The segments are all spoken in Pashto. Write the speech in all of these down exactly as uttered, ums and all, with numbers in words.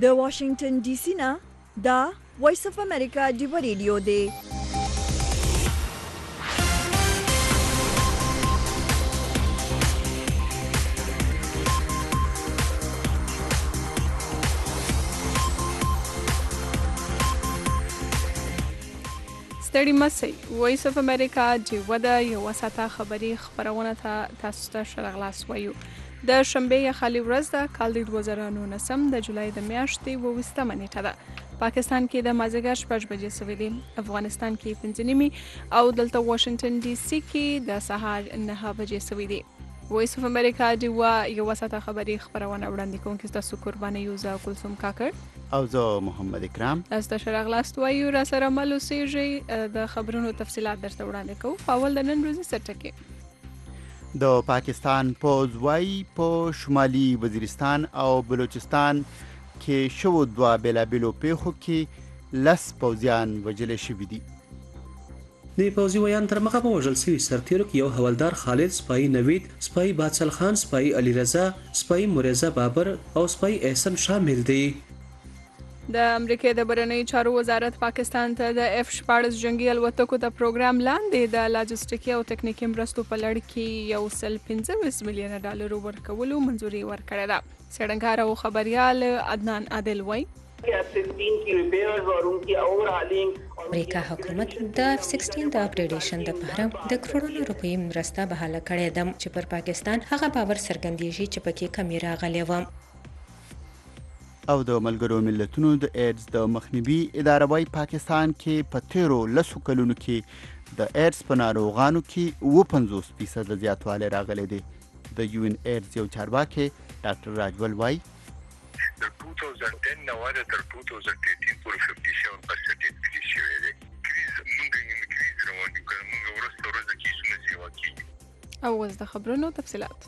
د واشنگټن ډي سي نه دا وایس اف امریکا ډیو ریډیو دی. ستړي مسئ وایس اف امریکا ډیو ده یوه ساعته خبري خپرونه ته تاسو ته ښه راغلاست وایو. د شنبې یا خالي ورځ ده، کال د دوه زره نولسم د جولای د میاشتې اوه ویشتمه نیټه ده. پاکستان کې د مازدیګر شپږ بجې سوي دي، افغانستان کې پنځه نیمې او دلته واشنګټن ډي سي کې د سهار نهه بجې سوي دي. وایس اف امریکا ډیوه یوه ساعته خبري خپرونه وړاندې کوونکې ستاسو قرباني یو زه کلثوم کاکړ او زه محمد اکرام تاسو ته ښه راغلاست وایو. را سره مل اوسېږئ، د خبرونو تفصیلات درته وړاندې کوو. په اول د نن ورځې سرټکې. د پاکستان پوځ وايي په شمالي وزیرستان او بلوچستان کې شوو دوه بېلابېلو پیښو کې لس پوځیان وژل شوي دي. د پوځي ویان تر مخه په وژل شوي سرتیرو کې یو حوالدار خالد، سپایي نوید، سپایي بادسل خان، سپایي علي رضا، سپایي مریزه بابر او سپایي احسن شامل دي. د امریکې د بهرنیو چارو وزارت پاکستان ته د اف شپاړس جنگي الوتکو د پروګرام لاندې د لاجستیکي او تکنیکي مرستو په لړ کې یو سل پنځه ویشت میلیونه ډالرو ورکولو منظوري ورکړې ده. څېړنګار او خبریال عدنان عادل وایي امریکا حکومت د اف سیکسټین د اپګریډیشن لپاره د کروڑونو روپۍ مرسته بحاله کړې ده چې پر پاکستان هغه باور څرګندېږي چې پکې کمی راغلی و. او د ملګرو ملتونو د ایډز د مخنیوي اداره وايي پاکستان کې په تیرو لسو کلونو کې د ایډز په ناروغانو کې اوه پنځوس فیصده زیاتوالی راغلی دی. د یو ان ایډز یو چارواکی ډاکټر راجول وايي د دوه هزار دس نه وروسته تر دوه هزار تلاتین پورې پنځه ویشت پرسنټ انکریز شوی دی. موږ یې انکریز روان یو که موږ ورسته ورځ کیسونه سیوا کېږي. او اوس د خبرونو تفصیلات.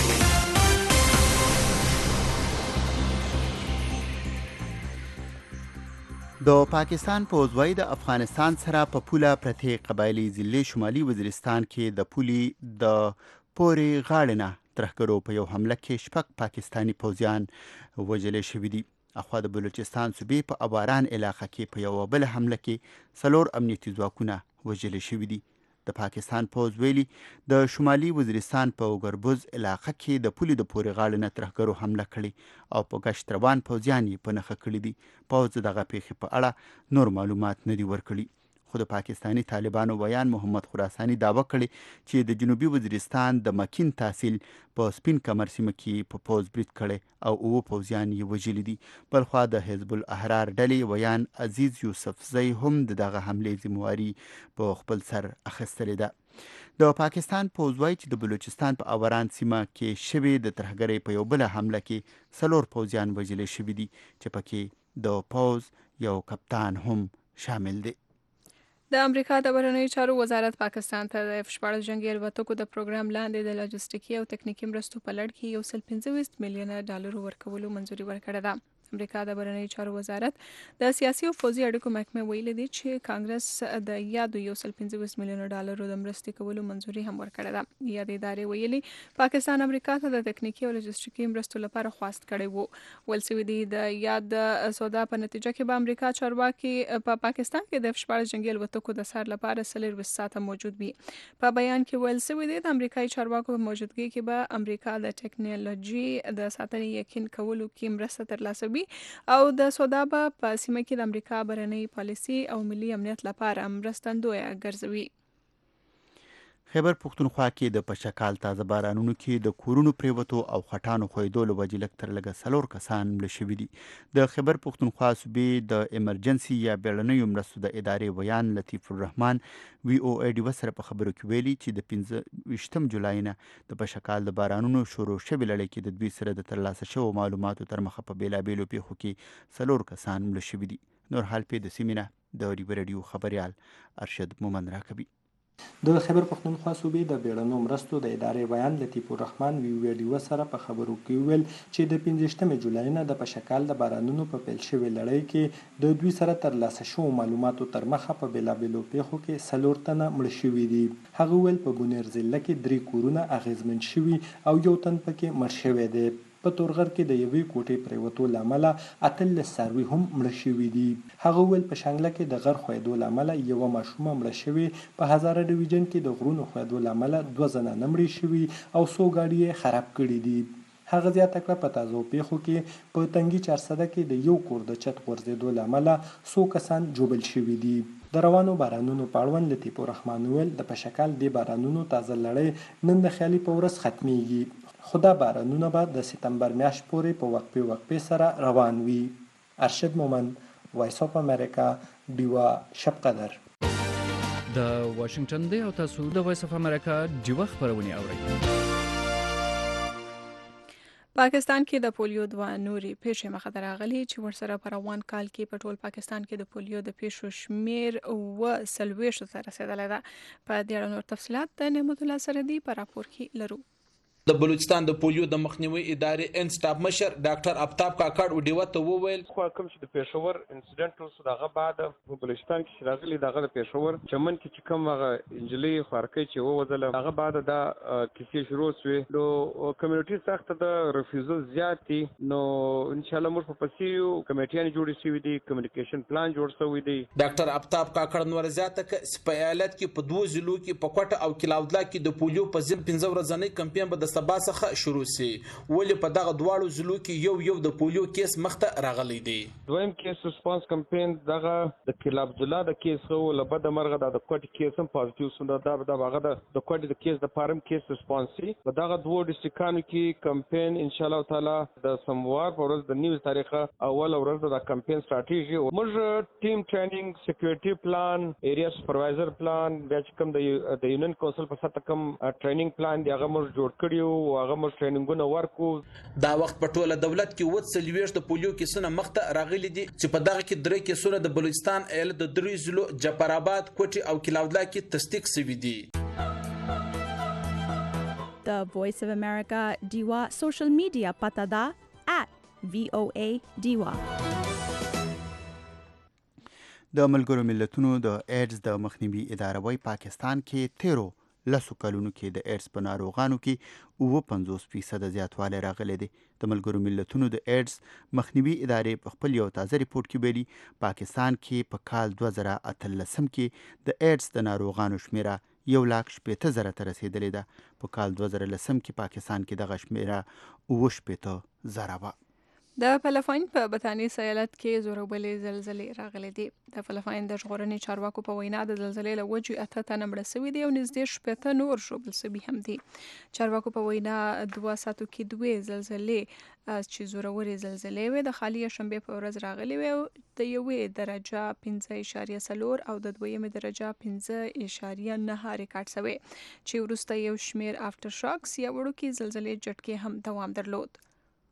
د پاکستان پوځ وايي د افغانستان سره په پوله پرتې قبایلي ضلع شمالي وزیرستان کې د پولې د پورې غاړې نه ترهګرو په یو حمله کې شپږ پاکستاني پوځیان وژل شوي دي. اخوا د بلوچستان صوبې په اباران علاقه کې په یوه بله حمله کې څلور امنیتي ځواکونه وژل شوي دي. د پاکستان پوځ ویلي د شمالي وزیرستان په ګربوز علاقه کې د پولې د پورې غاړې نه ترهګرو حمله کړې او په گشت روان پوځیان یې په نښه کړي دي. پوځ دغه پیښې په اړه نور معلومات نه دي ورکړي. خو د پاکستاني طالبانو ویان محمد خراساني دعوه کړې چې د جنوبي وزیرستان د مکین تحصیل په سپین کمر سیمه کې په پوځ برید کړی او اوه پوځیان یې وژلي دي. بلخوا د حزب الاحرار ډلې ویان عزیز یوسفزی هم د دغه حملې ذمهواري په خپل سر اخیستلې ده. د پاکستان پوځ وایي چې د بلوچستان په اوران سیمه کې شوې د ترهګرۍ په یو بله حمله کې څلور پوځیان وژلي شوي دي چې پکې د پوځ یو کپتان هم شامل دی. د امریکا د بهرنیو چارو وزارت پاکستان ته د اف شپاړس جنگي الوتکو د پروګرام لاندې د لاجستیکي او تکنیکي مرستو په لړ کې یو سل پنځه ویشت میلیونه ډالرو ورکولو منظوري ورکړې ده. امریکا د بهرنیو چارو وزارت د سیاسي او پوځي اړیکو محکمې ویلي دي چې کانګرس د یادو یو سل پنځه ویشت میلیونه ډالرو د مرستې کولو منظوري هم ورکړې ده. یادې ادارې ویلي پاکستان امریکا ته د تکنیکي او لاجستیکي مرستو لپاره خواست کړی وو. ویل شوي دي د یاد سودا په نتیجه کې به امریکا چارواکي په پاکستان کې د اف شپاړس جنگي الوتکو د سر لپاره څلورویشت ساعته موجود وي. په بیان کې ویل شوي دي د امریکایي چارواکو په موجودګۍ کې به امریکا د ټکنالوژي د ساتنې یقین کولو کې مرسته ترلاسه وي او د سودا به په سیمه کې د امریکا بهرنۍ پالیسي او ملي امنیت لپاره مرستندویه ګرځوي. خیبر پښتونخوا کې د پشکال تازه بارانونو کې د کورونو پریوتو او خټانو خویدو له وجې لږ تر لږه څلور کسان مړه شوي دي. د خیبر پښتونخوا صوبې د ایمرجنسي یا بیړنیو مرستو د ادارې ویان لطیف الرحمن وی او ای ډیوه سره په خبرو کې ویلي چې د پنځه ویشتم جولای نه د پشکال د بارانونو شروع شوې لړۍ کې د دوی سره د ترلاسه شوو معلوماتو تر مخه په بیلابیلو پیښو کې څلور کسان مړه شوي دي. نور حال پې د سیمې نه د ډیوه رادیو خبریال ارشد مومند راکوي. د خیبر پښتونخوا صوبې د بیړنیو مرستو د ادارې ویان لطیف الرحمن وی او ای ډیوه سره په خبرو کې ویل چې د پنځه ویشتمې جولای نه د پشکال د بارانونو په پیل شوې لړۍ کې د دوی سره ترلاسه شوو معلوماتو تر مخه په بیلابیلو پیښو کې څلور تنه مړه شوي دي. هغه ویل په بونیر ضلع کې درې کورونه اغیزمن شوي او یو تن پکې مړ شوی دی. په تورغر کې د یوې کوټې پریوتو له امله اتلس څاروي هم مړه شوي دي. هغه وویل په شانګله کې د غر ښویېدو له امله یوه ماشومه مړه شوې، په هزاره ډویژن کې د غرونو ښویېدو له امله دوه زنانه مړې شوي او څو ګاډي یې خراب کړي دي. هغه زیاته کړه په تازه پیښو کې په تنګي چارسده کې د یو کور د چت غورځېدو له امله څو کسان ژوبل شوي دي. د روانو بارانونو په اړوند لطیف الرحمن وویل د پشکال دې بارانونو تازه لړۍ نن د خیالي په ورځ ختمیږي، خو دا بارانونه به د سپتمبر میاشت پورې په وقفې وقفې سره روان وي. ارشد مومند، وایس اف امریکا، ډیوا شب قدر. د واشنگټن دی او تاسو د وایس اف امریکا ډیوا خبرونه اورئ. پاکستان کې د پولیو دوه نوري پیښې مخه ته راغلي چې ورسره په روان کال کې په ټول پاکستان کې د پولیو د پیښو شمیر اوه څلوېښتو ته رسېدلی ده. په دې اړه نور تفصیلات د نعمت الله سردي په راپور کې لرو. د بلوچستان د پولیو د مخنیوي ادارې ان سټاف مشر ډاکټر افتاب کاکړ وډیو ته وویل خو کوم چې د پېښور انسیډنټ وسو دغه بعد په بلوچستان کې راغلي دغه د پېښور چمن کې چې کوم هغه انجلي خارکې چې ووزله هغه بعد دا کیسې شروع شوې نو کمیونټي سخت د ریفیوزل زیاتی نو ان شاء الله موږ په پسیو کمیټیان جوړې شوې دي، کمیونیکیشن پلان جوړ شوی دی. ډاکټر افتاب کاکړ نور زیاته ک سپیالت کې په دوه ضلعو کې په کوټه او کلاودلا کې د پولیو په ځل پنځه ورځې کمپاین به د سبا څخه شروع سي، ولې په دغه دواړو ضلعو کې یو یو د پولیو کیس مخته راغلی دی. دویم کیس ریسپانس کمپاین دغه د کلاودلا د کیس خو لبد مرغه د کوټ کیس هم پازیټیو سند دا د هغه د کوټ د کیس د فارم کیس ریسپانسي په دغه دوه ډیسټریکانو کې کمپاین ان شاء الله تعالی د سموار په ورځ د نیوز تاریخه اول ورځ د کمپاین ستراتیژي موږ ټیم ټریننګ سکیورټي پلان ایریا سپروایزر پلان بیا چې کوم د یونین کونسل په سطح کوم ټریننګ پلان دی هغه موږ جوړ کړیو هغه موږ ټریننګونه ورکو. دا وخت په ټوله دولت کې وڅ څلوېښت د پولیو کیسونه مخته راغلي دي چې په دغه کې درې کیسونه د بلوچستان ایالت د درې ضلعو جعفر آباد، کوټي او کلاودلا کې تصدیق شوي دي. د وایس اف امریکا ډیوا سوشل میډیا پته ده at وی او ای ډیوا. د ملګرو ملتونو د ایډز د مخنیوي اداره وايي پاکستان کې تیرو لسو کلونو کې د ایډز په ناروغانو کې اووه پنځوس فیصده زیاتوالی راغلی دی. د ملګرو ملتونو د ایډز مخنیوي ادارې په خپل یو تازه ریپورت کې ویلي پاکستان کې په کال دوه زره اتلسم کې د ایډز د ناروغانو شمیره یو لاک شپېته زره ته رسېدلې ده. په کال دوه زره لسم کې پاکستان کې دغه شمیره اووه شپېته زره وه. د فلپاین په بتانیس ایالت کې زورورې زلزلې راغلي دي. د فلپاین د ژغورنې چارواکو په وینا د زلزلې له وجې اته تنه مړه شوي دي او نږدې شپېته نور ژوبل شوي هم دي. چارواکو په وینا دوه ساعتو کې دوې زلزلې چې زورورې زلزلې وې د خالي شنبې په ورځ راغلي وې او د یوې درجه پنځه اعشاریه څلور او د دویمې درجه پنځه اعشاریه نهه ریکارډ شوی چې وروسته یو شمیر افټر شاکس یا وړوکې زلزلې جټکې هم دوام درلود.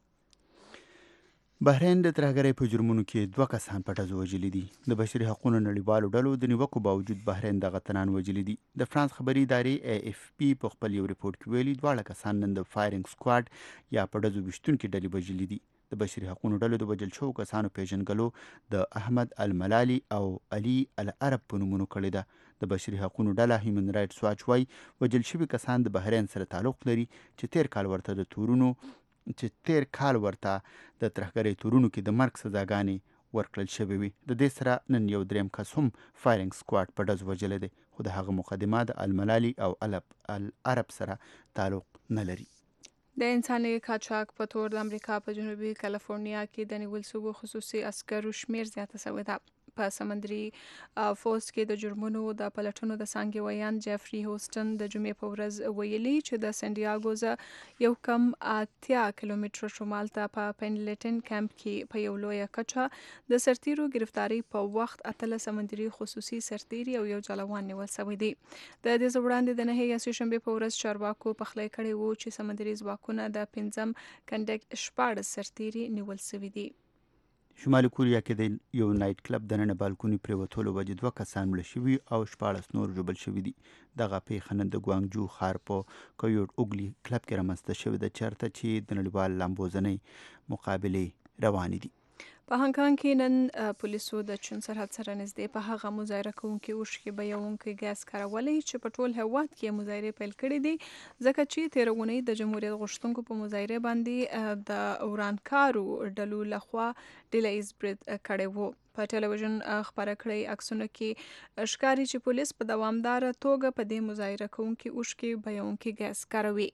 بحرین د ترهګرۍ په جرمونو کې دوه کسان په ډزو وژلي دي. د بشري حقوقو نړیوالو ډلو د نیوکو باوجود بحرین دغه تنان وژلي دي. د فرانس خبري ادارې ای اف پی په خپل یو ریپورت کې ویلي دواړه کسان نن د فایرینګ سکواډ یا په ډزو ویشتونکي ډلې وژلي دي. د بشري حقوقو ډلو د وژل شوو کسانو پیژنګلو د احمد الملالي او علي العرب په نومونو کړې ده. د بشري حقوقو ډله هیومن رایټس واچ وايي وژل شوي کسان د بحرین سره تعلق لري چې تیر کال ورته د تورونو چې تیر کال ورته د ترهګرۍ تورونو کې د مرګ سزاګانې ورکړل شوې وي. د دې سره نن یو دریم کس هم فایرینګ سکواډ په ډز وژلی دی خو د هغه مقدمه د الملالي او العرب سره تعلق نه لري. د انساني قاچاق په تور د امریکا په جنوبي کالیفورنیا کې د نیول شوو خصوصي عسکرو شمیر زیاته شوې ده. په سمندري فورس کې د جرمونو د پلټنو د څانګې ویان جیفري هوسټن د جمعې په ورځ ویلي چې د سانډیاګو څخه یو کم اتیا کیلومتره شمال ته په پینلټن کمپ کې په یو لویه کچه د سرتیرو گرفتاری په وخت اتله سمندري خصوصي سرتیري او یو جلوان نیول شوی دی. د دې وړاندې د نهه یا شنبې په ورځ چارواکو پخلی کړی وو چې سمندري ځواکونه د پنځم کنډک شپاړس سرتیري نیول شوي دي. شمالي کوریا کې د یو نایټ کلب د ننه بالکوني پریوتلو وجې دوه کسان مړه شوي او شپاړس نور ژوبل شوي دي. دغه پیښه نن د ګوانګجو ښار په کویوټ اوګلي کلب کې رامنځته شوې ده چېرته چې د نړیوال لامبوزنۍ مقابلې روانې دي. په هانګ کانګ کې نن پولیسو د چین سرحد سره نږدې په هغه مظاهره کوونکي اوښکې بهیونکي ګاز کارولی چې په ټول هېواد کې مظاهرې پیل کړې دي ځکه چې تېره اونۍ د جمهوریت غوښتونکو په مظاهرې باندې د ورانکارو ډلو لخوا ډله ایز برید کړی و. په ټلویزیون خپاره کړی عکسونو کې ښکاري چې پولیس په دوامداره توګه په دې مظاهره کوونکي اوښکې بهیونکي ګاز کاروي.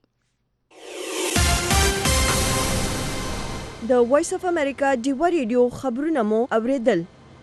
د وایس اف امریکا ډیوا ریډیو خبرونه مو اوریدل.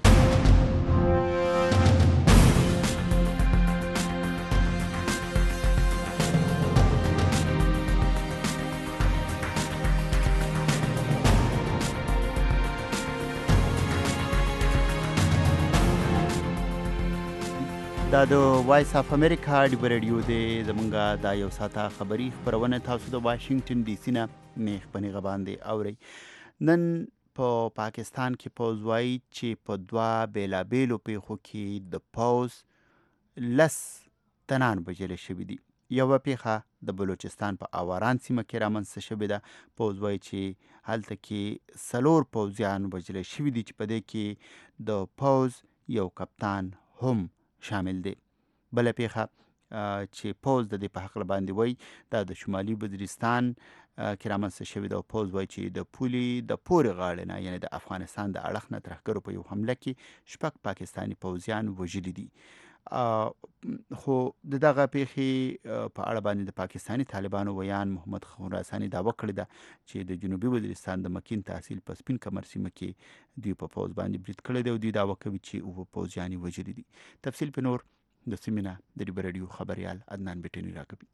دا د وایس اف امریکا ډیوا ریډیو دی. زمونږ دا یو ساعته خبري خپرونه تاسو د واشنگټن ډي سي نه نیخ په نیغه باندې اورئ. نن په پاکستان کې پوځ وایي چې په دوه بیلابیلو پیښو کې د پوځ لس تنان وژل شوي دي. یوه پیښه د بلوچستان په آواران سیمه کې رامنځته شوې ده. پوځ وایي چې هلته کې څلور پوځیان وژل شوي دي چې په دې کې د پوځ یو کپتان هم شامل دی. بله پیښه چې پوځ د دې په هکله باندې وایي دا د شمالي وزیرستان کې رامنځته شوې ده. پوځ وایي چې د پولې د پورې غاړې نه یعنې د افغانستان د اړخ نه ترهګرو په یو حمله کې شپږ پاکستاني پوځیان وژلي دي. خو د دغه پیښې په اړه باندې د پاکستاني طالبانو ویان محمد خراساني دعوه کړې ده چې د جنوبي وزیرستان د مکین تحصیل په سپین کمر سیمه کې دوی په پوځ باندې برید کړی دی او دوی دعوه کوي چې اووه پوځیان یې وژلي دي. تفصیل په نور د سیمې نه د ډیوا ریډیو خبریال عدنان بیټني راکوي.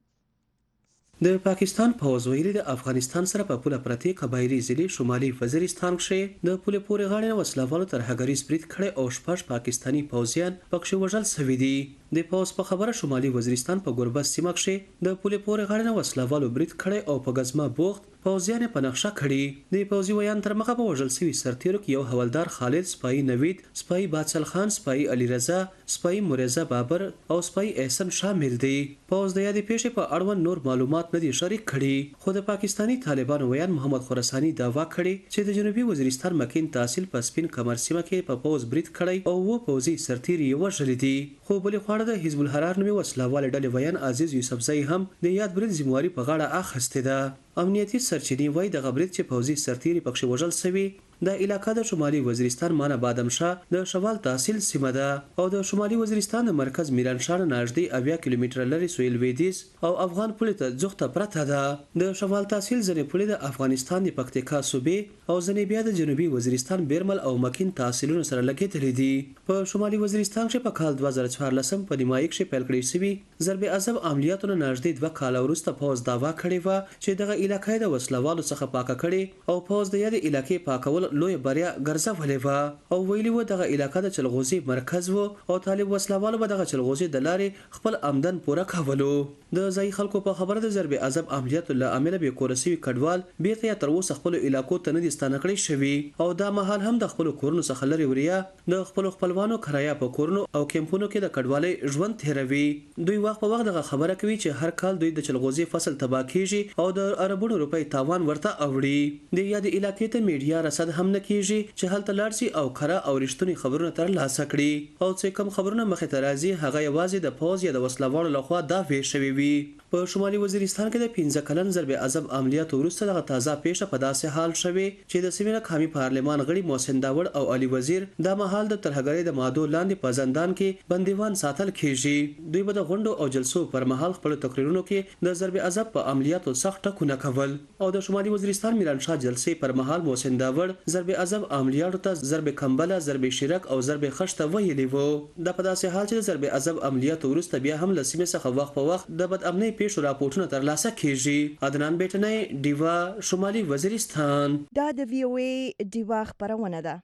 د پاکستان پوځ ویلي د افغانستان سره په پوله پرتې قبایلي ضلع شمالي وزیرستان کې د پولې پورې غاړې نه وسلوالو ترهګریز برید کړی او شپږ پاکستاني پوځیان پکښې وژل شوي دي. د پوځ په خبره شمالي وزیرستان په ګوربز سیمه کې د پولې پورې غاړې نه وسلوالو برید کړی او په غزما بوخت پوځیان په نقشه کړي. د پوځي ویان تر مخه په وژل شوي سرتیرو کې یو حوالدار خالد، سپایي نوید، سپایي بادشل خان، سپایي علي رضا، سپایي مرزا بابر او سپایي احسن شامل دي. پوځ د یادې پیښې په اړوند نور معلومات نه دي شریک کړي. خو د پاکستاني طالبانو ویان محمد خراساني دعوا کړې چې د جنوبي وزیرستان مکین تحصیل په سپین کمر سیمه کې په پوځ برید کړی او و پوځي سرتیر یې وژلي دي. خو بلې خواړه د حزب الحرار نومي وسلوال ډلې ویان عزیز یوسفزئی هم د یاد برید ذمہواري په غاړه اخیستې ده. امنیتي سرچینې وایي دغه برید چې پوځي سرتیري پکښې وژل شوي د علاقه د شمالي وزیرستان مانا بادمشاه د شوال تحصیل سیمه ده او د شمالي وزیرستان د مرکز میرانشاه نه نږدې اویا کیلومتره لرې سویل لویدیځ او افغان پولې ته ځغته پرته ده. د شوال تحصیل ځینې پولې د افغانستان د پکتیکا صوبې او ځینې بیا د جنوبي وزیرستان بیرمل او مکین تحصیلونو سره لګېدلې دي. په شمالي وزیرستان کې په کال دوه زره څوارلسم په نیمایي کې پیل کړی شوي ضرب عذاب عملیاتو نه نږدې دوه کاله وروسته پوځ دعوا کړې وه چې دغه علاقه د وسلوالو څخه پاکه کړې او پوځ د یادې علاقې پاکول لوی بریا ګرځولې وه او ویلي وو دغه علاقه د چلغوزي مرکز وو او طالب وسلوالو به دغه چلغوزي د لارې خپل آمدن پوره کولو. د ځایي خلکو په خبره د ضرب عذاب عملیاتو له امله بې کوره سوي کډوال بیرته یا تر اوسه خپلو علاقو ته نه دي ستانه کړی شوي او دا مهال هم د خپلو کورونو څخه لرې وریا د خپلو خپلوانو کرایه په کورونو او کیمپونو کې د کډوالۍ ژوند تېروي. دوی وخت په وخت دغه خبره کوي چې هر کال دوی د چلغوزي فصل تباه کیږي او د اربونو روپۍ تاوان ورته اوړي. د یادې علاقې ته میډیا رصد هم نه کیږي چې هلته لاړ شي او کره او رښتونی خبرونه ترلاسه کړي او چې کوم خبرونه مخې ته راځي هغه یوازې د پوځ یا د وسلوالو لخوا دافع شوي وي. په شمالي وزیرستان کې د پنځه کلن ضرب عذاب عملیاتو وروسته دغه تازه پیښه په داسې حال شوې چې د سیمې قومي پارلمان غړي محسن داوړ او علي وزیر دا مهال د ترهګرۍ د مادو لاندې په زندان کې بندیوان ساتل کیږي. دوی به د غونډو او جلسو پر مهال خپل تقریرونو کې د ضرب عذاب په عملیاتو سخت ټکونه کول او د شمالي وزیرستان میرانشاه جلسې پر مهال محسن داوړ ضرب عذاب عملیاتو ته ضرب کمبله، ضرب شیرک او ضرب خشته ویلي وو. دا په داسې حال چې د ضرب عذاب عملیاتو وروسته بیا هم له سیمې څخه وخت په وخت د بد امنۍ پیښو راپورټونه ترلاسه کیږي. عدنان بیټنی، ډیوا، شمالي وزیرستان. دا د وی او ای ډیوا خبرونه ده.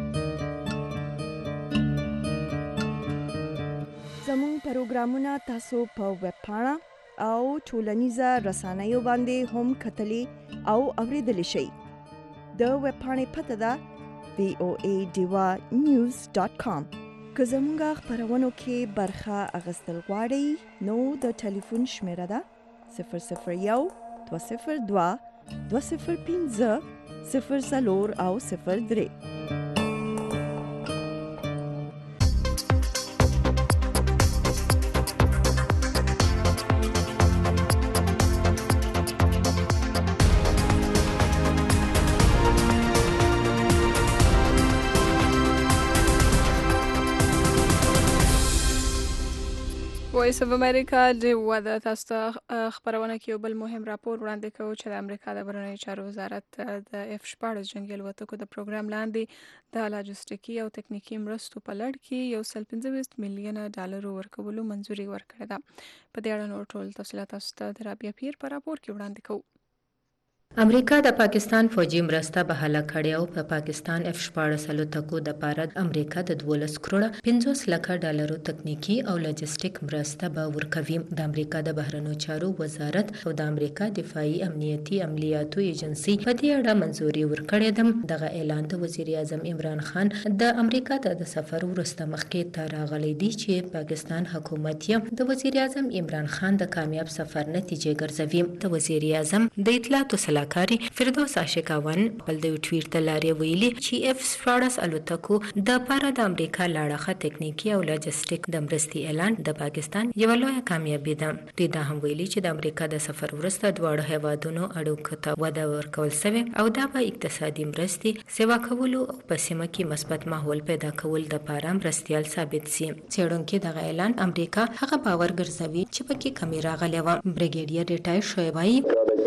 زموږ پروګرامونه تاسو په ویب پاڼه او ټولنیزه رسنیو باندې هم کتلی او اوریدلی شئ. د ویب پاڼې پته ده وی او ای ډیوا نیوز ډاټ کام. که زموږ خپرونو کې برخه اخیستل غواړئ نو د ټلیفون شمیره ده صفر صفر یو دوه صفر دوه دوه صفر پنځه صفر څلور او صفر درې. وایس اف امریکا د ودا تاسو ته خبرونه کې یو بل مهم راپور وړاندې کوي چې د امریکا د بهرنیو چارو وزارت د اف شپاړس جنگي الوتکو د پروګرام لاندې د لاجستیکي او تکنیکی مرستو په لړ کې یو سل پنځه ویشت میلیونه ډالر ورکولو منځوري ورکړه ده. په دې اړه نور ټول تفصیلات تاسو ته د رابعه پیر په راپور کې وړاندې کوو. امریکا د پاکستان فوجي مرسته بحاله کړې او په پاکستان اف شپاړس الوتکو د پاره امریکا د دولس کروړه پنځوس لکه ډالرو تکنیکی او لاجستیک مرسته به ورکوي. د امریکا د بهرنیو چارو وزارت او د امریکا دفاعي امنیتي عملیاتو ایجنسی په دې اړه منځوري ورکړې ده. دغه اعلان د وزیر اعظم عمران خان د امریکا د سفر وروسته مخکې ته راغلی دی چې پاکستان حکومت یې د وزیر اعظم عمران خان د کامیاب سفر نتیجې ګرځوي. د وزیر اعظم د اطلاعاتو کاری فردوس عاشقاون بل د ټویټر ته لارې ویلي چې اف شپاړس الوتکو د پاره د امریکا لاړه تکنیکی او لاجستیک د مرستي اعلان د پاکستان یو لوی کامیابی ده. دوی دا هم ویلي چې د امریکا د سفر وروسته دواړو هیوادونو اړیکو ته وده ورکول شوی او دا به اقتصادي مرستي سیوا کولو او په سیمه کې مثبت ماحول پیدا کول د پاره مرستيال ثابت شي. څېړونکو دغه اعلان امریکا هغه باور ګرځوي چې پکې کمی راغلی و. بریګیډیر ریټایر شوی وایي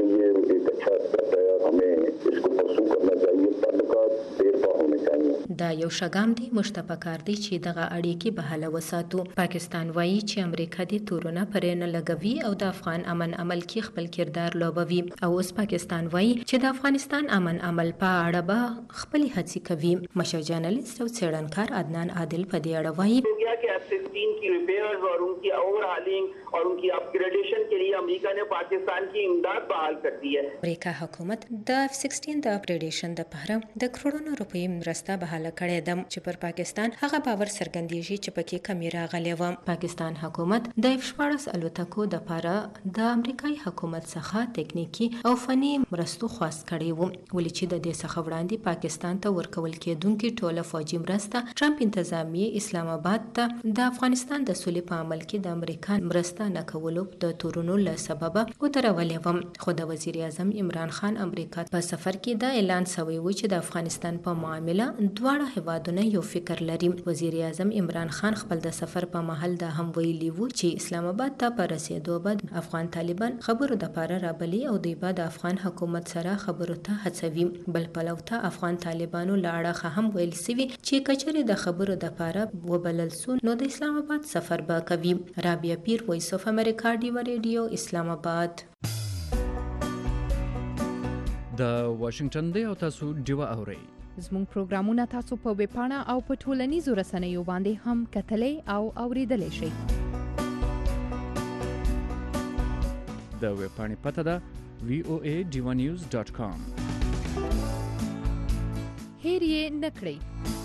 دا یو شګام دی مشتبه کار دی چې دغه اړیکې بحاله وساتو. پاکستان وایي چې امریکا د تورونه پرې نه لګوي او د افغان امن عمل کې خپل کردار لوبوي او اوس پاکستان وایي چې د افغانستان امن عمل په اړه به خپل هڅې کوي. مشر جرنالست او څېړنکار عدنان عادل په دې اړه وایي कि F sixteen की रिपेयर्स और उनकी ओवरहालिंग और उनकी अपग्रेडेशन के लिए अमेरिका ने पाकिस्तान की इमदाद बहाल कर दी है. امریکا حکومت د اف سیکسټین د اپګریډیشن لپاره د کروڑونو روپۍ مرسته بحاله کړې ده چې پر پاکستان هغه باور څرګندېږي چې پکې کمی راغلی و. پاکستان حکومت د اف شپاړس الوتکو د لپاره د امریکایي حکومت څخه تکنیکی او فني مرستو خواست کړی و ولې چې د دې څخه وړاندې پاکستان ته ورکول کېدونکې ټوله فوجي مرسته ټرمپ انتظامیه اسلام آباد ته د افغانستان د سولې په عمل کې د امریکا مرسته نه کولو د تورونو له سببه ودرولې و. خو د وزیر اعظم عمران خان امریکا په سفر کې دا اعلان شوی و چې د افغانستان په معامله دواړه هیوادونه یو فکر لري. وزیر اعظم عمران خان خپل د سفر په مهال دا هم ویلي و چې اسلام آباد ته په رسیدو بعد افغان طالبان خبرو د پاره رابلی او دوی به د افغان حکومت سره خبرو ته هڅوي. بل پلو ته افغان طالبانو لاړه هم ویل سوي چې کچري د خبرو د پاره وبلل سو نو د اسلام آباد سفر به کوي. رابعه پیر وایس اف امریکا ډیو ریډیو اسلام آباد. د واشنگټن دی او تاسو ډیو اورئ. زموږ پروګرامونه تاسو په ویب پاڼه او په ټولنیزو رسنیو باندې هم کتلای او اوریدلای شئ. د ویب پاڼې پته ده وی او ای ډیو نیوز ډاٹ کام. هیر یې نکړئ.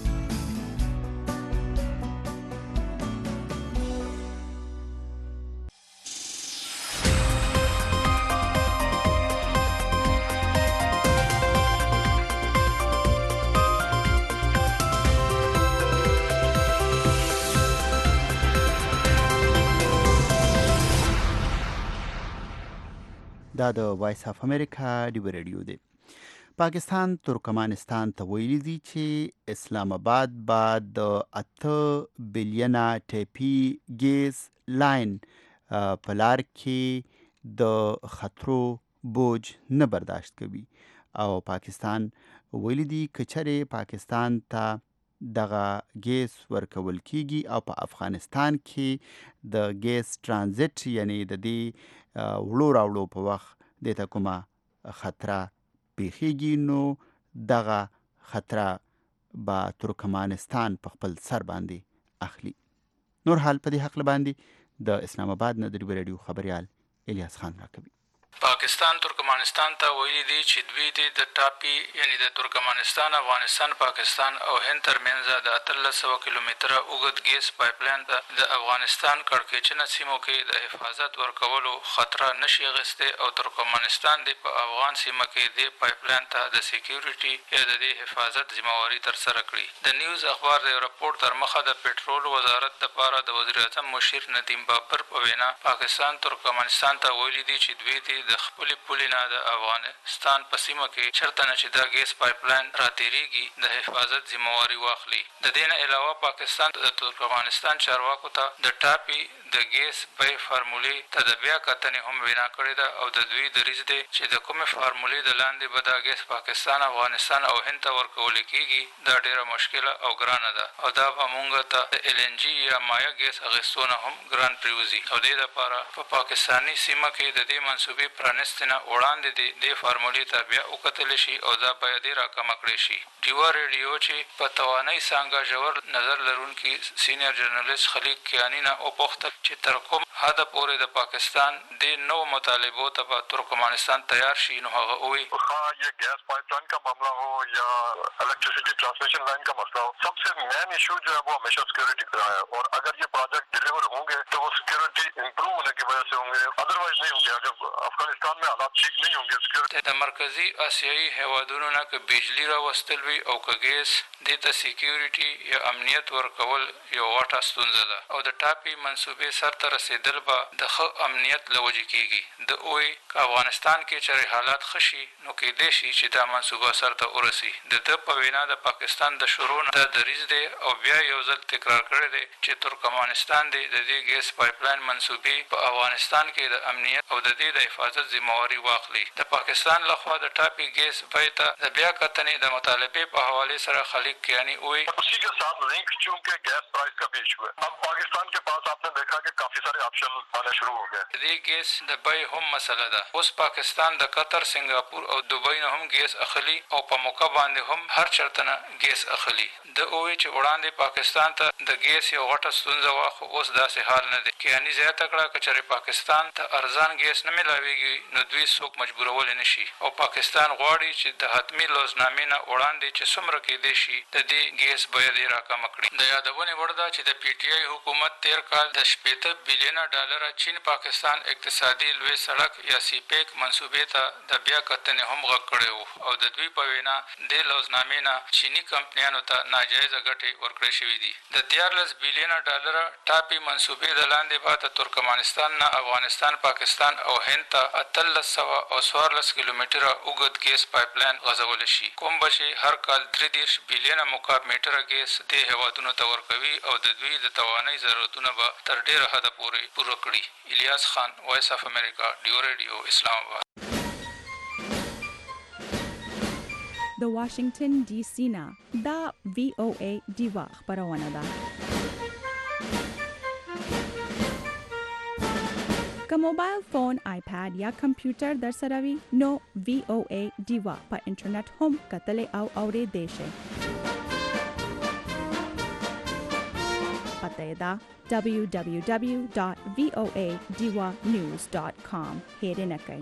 دا د وایس اف امریکا ډیو ریډیو دی. پاکستان ترکمانستان ته ویلي دي چې اسلام آباد به د اته بلیونه ټیپي ګیس لاین په لار کې د خطرو بوج نه برداشت کوي او پاکستان ویلي دي که چېرې پاکستان ته دغه ګیس ورکول کیږي او په افغانستان کې د ګیس ترانزیت یعنی د دې وړو راوړو په وخت د ته کومه خطره پیښیږي نو دغه خطره به ترکمانستان په خپل سر باندې اخلي. نور حال په دې حق باندې د اسلام آباد نه د ریډیو خبريال الیاس خان راکوي. پاکستان ترکمنستان ته ویلي دي چې دوی دې د ټاپي یعنې د ترکمنستان افغانستان پاکستان او هند ترمنځه د اتلس سوه کیلومتره اوږد ګیس پایپلاین ته د افغانستان کړکېچنه سیمو کې د حفاظت ورکولو خطره نشي اخیستی او ترکمنستان دې په افغان سیمه کې دې پایپلاین ته د سیکیورټي یا د دې حفاظت ذمهواري ترسره کړي. د نیوز اخبار د رپورټ تر مخه د پټرول وزارت دپاره د وزیر اعظم مشیر ندیم بابر په وینا پاکستان ترکمنستان ته ویلي دي چې دوی دې د خپلې پولې نه د افغانستان په سیمه کې چېرته نه چې دا ګیس پایپلاین راتېرېږي د حفاظت ذمهواري واخلي. د دې نه علاوه پاکستان د ترکمنستان چارواکو ته د ټاپي د ګیس بیې فارمولې ته د بیا کتنې هم وینا کړې ده او د دوی دریځ دی چې د کومې فارمولې د لاندې به دا ګیس پاکستان افغانستان او هند ته ورکولی کېږي دا ډېره مشکله او ګرانه ده او دا به مونږ ته د ایل ان جي یا مایع ګیس اخیستو نه هم ګران پرېوځي او دې دپاره په پا پاکستاني سیمه کې د دې منصوبې پرانستې نه وړاندې دې دې فارمولې ته بیا وکتلی شي او دا باید یې راکمه کړې شي. ډیوا ریډیو چې په توانۍ څانګه ژور نظر لرونکي سینیر جرنالیست خلیق کیاني نه وپوښتل چې تر کوم حده پورې د پاکستان دې نوو مطالبو ته به ترکمنستان تیار شي نو هغه ووایي हाँ ये गैस पाइपलाइन का मामला हो या इलेक्ट्रिसिटी ट्रांसमिशन लाइन का मसला हो, सबसे मेन इशू जो है वो हमेशा सिक्योरिटी का है और अगर ये प्रोजेक्ट डिलीवर होंगे तो वो सिक्योरिटी इम्प्रूव होने की वजह से होंगे, अदरवाइज नहीं होंगे. अगर अफगानिस्तान में हालात ठीक नहीं होंगे सिक्योरिटी د مرکزي اسیایي هیوادونو نه که بجلي راوستل وي او که ګیس دې ته سیکیورټي یا امنیت ورکول یو غټه ستونزه ده او د ټاپي منصوبې سرته رسېدل به د ښه امنیت له وجې کېږي. د اوی که افغانستان کې چېرې حالات ښه شي نو کېدی شي چې دا منصوبه سرته ورسي. د ده په وینا د پاکستان د شروع نه دا دریځ دی او بیا یو ځل تکرار کړی دی چې ترکمنستان دې د دې ګیس پایپلاین منصوبې په افغانستان کې د امنیت او د دې د حفاظت ذمهواري واخلي. د پاکستان لخوا د ټاپي ګیس بیې ته د بیا کتنې د مطالبې په حوالې سره خلیق کیاني وایي उसी के साथ लिंक चूंकि गैस प्राइस का भी इशू है. अब पाकिस्तान के पास आपने देखा कि काफी सारे ऑप्शन आने शुरू हो गए. دې ګیس د بیې هم مسله ده. اوس پاکستان د قطر، سنګاپور او دوبۍ نه هم ګیس اخلي او په موقع باندې هم هر چېرته نه ګیس اخلي. د ووایي چې وړاندې پاکستان ته د ګیس یو غټه ستونزه وه خو اوس داسې حال نه دی. کیاني زیاته کړه که چېرې پاکستان ته ارزان ګیس نه میلاویږي نو دوی څوک مجبورولی نه شي او پاکستان غواړي چې د حتمي لوزنامې نه وړاندې چې څومره کېدی شي د دې ګیس بیه دې راکمه کړي. د یادونې وړ ده چې د پي ټي آی حکومت تېر کال د شپېته بیلیونه ډالره چین پاکستان اقتصادي لوی سړک یا سی پیک منصوبې ته د بیا کتنې هم غږ کړی و او د دوی په وینا دې لوزنامې نه چیني کمپنیانو ته ناجایزه ګټې ورکړی شوي دي. د دیارلس بیلیونه ډالره ټاپي منصوبې د لاندې به د ترکمنستان نه افغانستان، پاکستان او هند ته اتلس سوه او څوارلس کیلومتره اوږد ګیس پایپلاین غځولی شي کوم به چې هر کال درې دېرش بیلیونه مکعب میټره ګیس دې هیوادونو ته ورکوي او د دوی د توانۍ ضرورتونه به تر ډېره حده پورې پوره کړي. الیاس خان، وایس اف امریکا، ډیو ریډیو، اسلام آباد. د واشنگټن ډي سي نه دا وی او ای ډیوا خپرونه ده. که موبایل فون، آیپاد یا کمپیوټر در سره وي نو وی او ای ډیوا په انټرنیټ هم کتلی او اورېدی شئ. پته یې ده دبلیو دبلیو دبلیو ډاټ وی او ای ډیوا نیوز ډاټ کام. هېرې نه کړئ.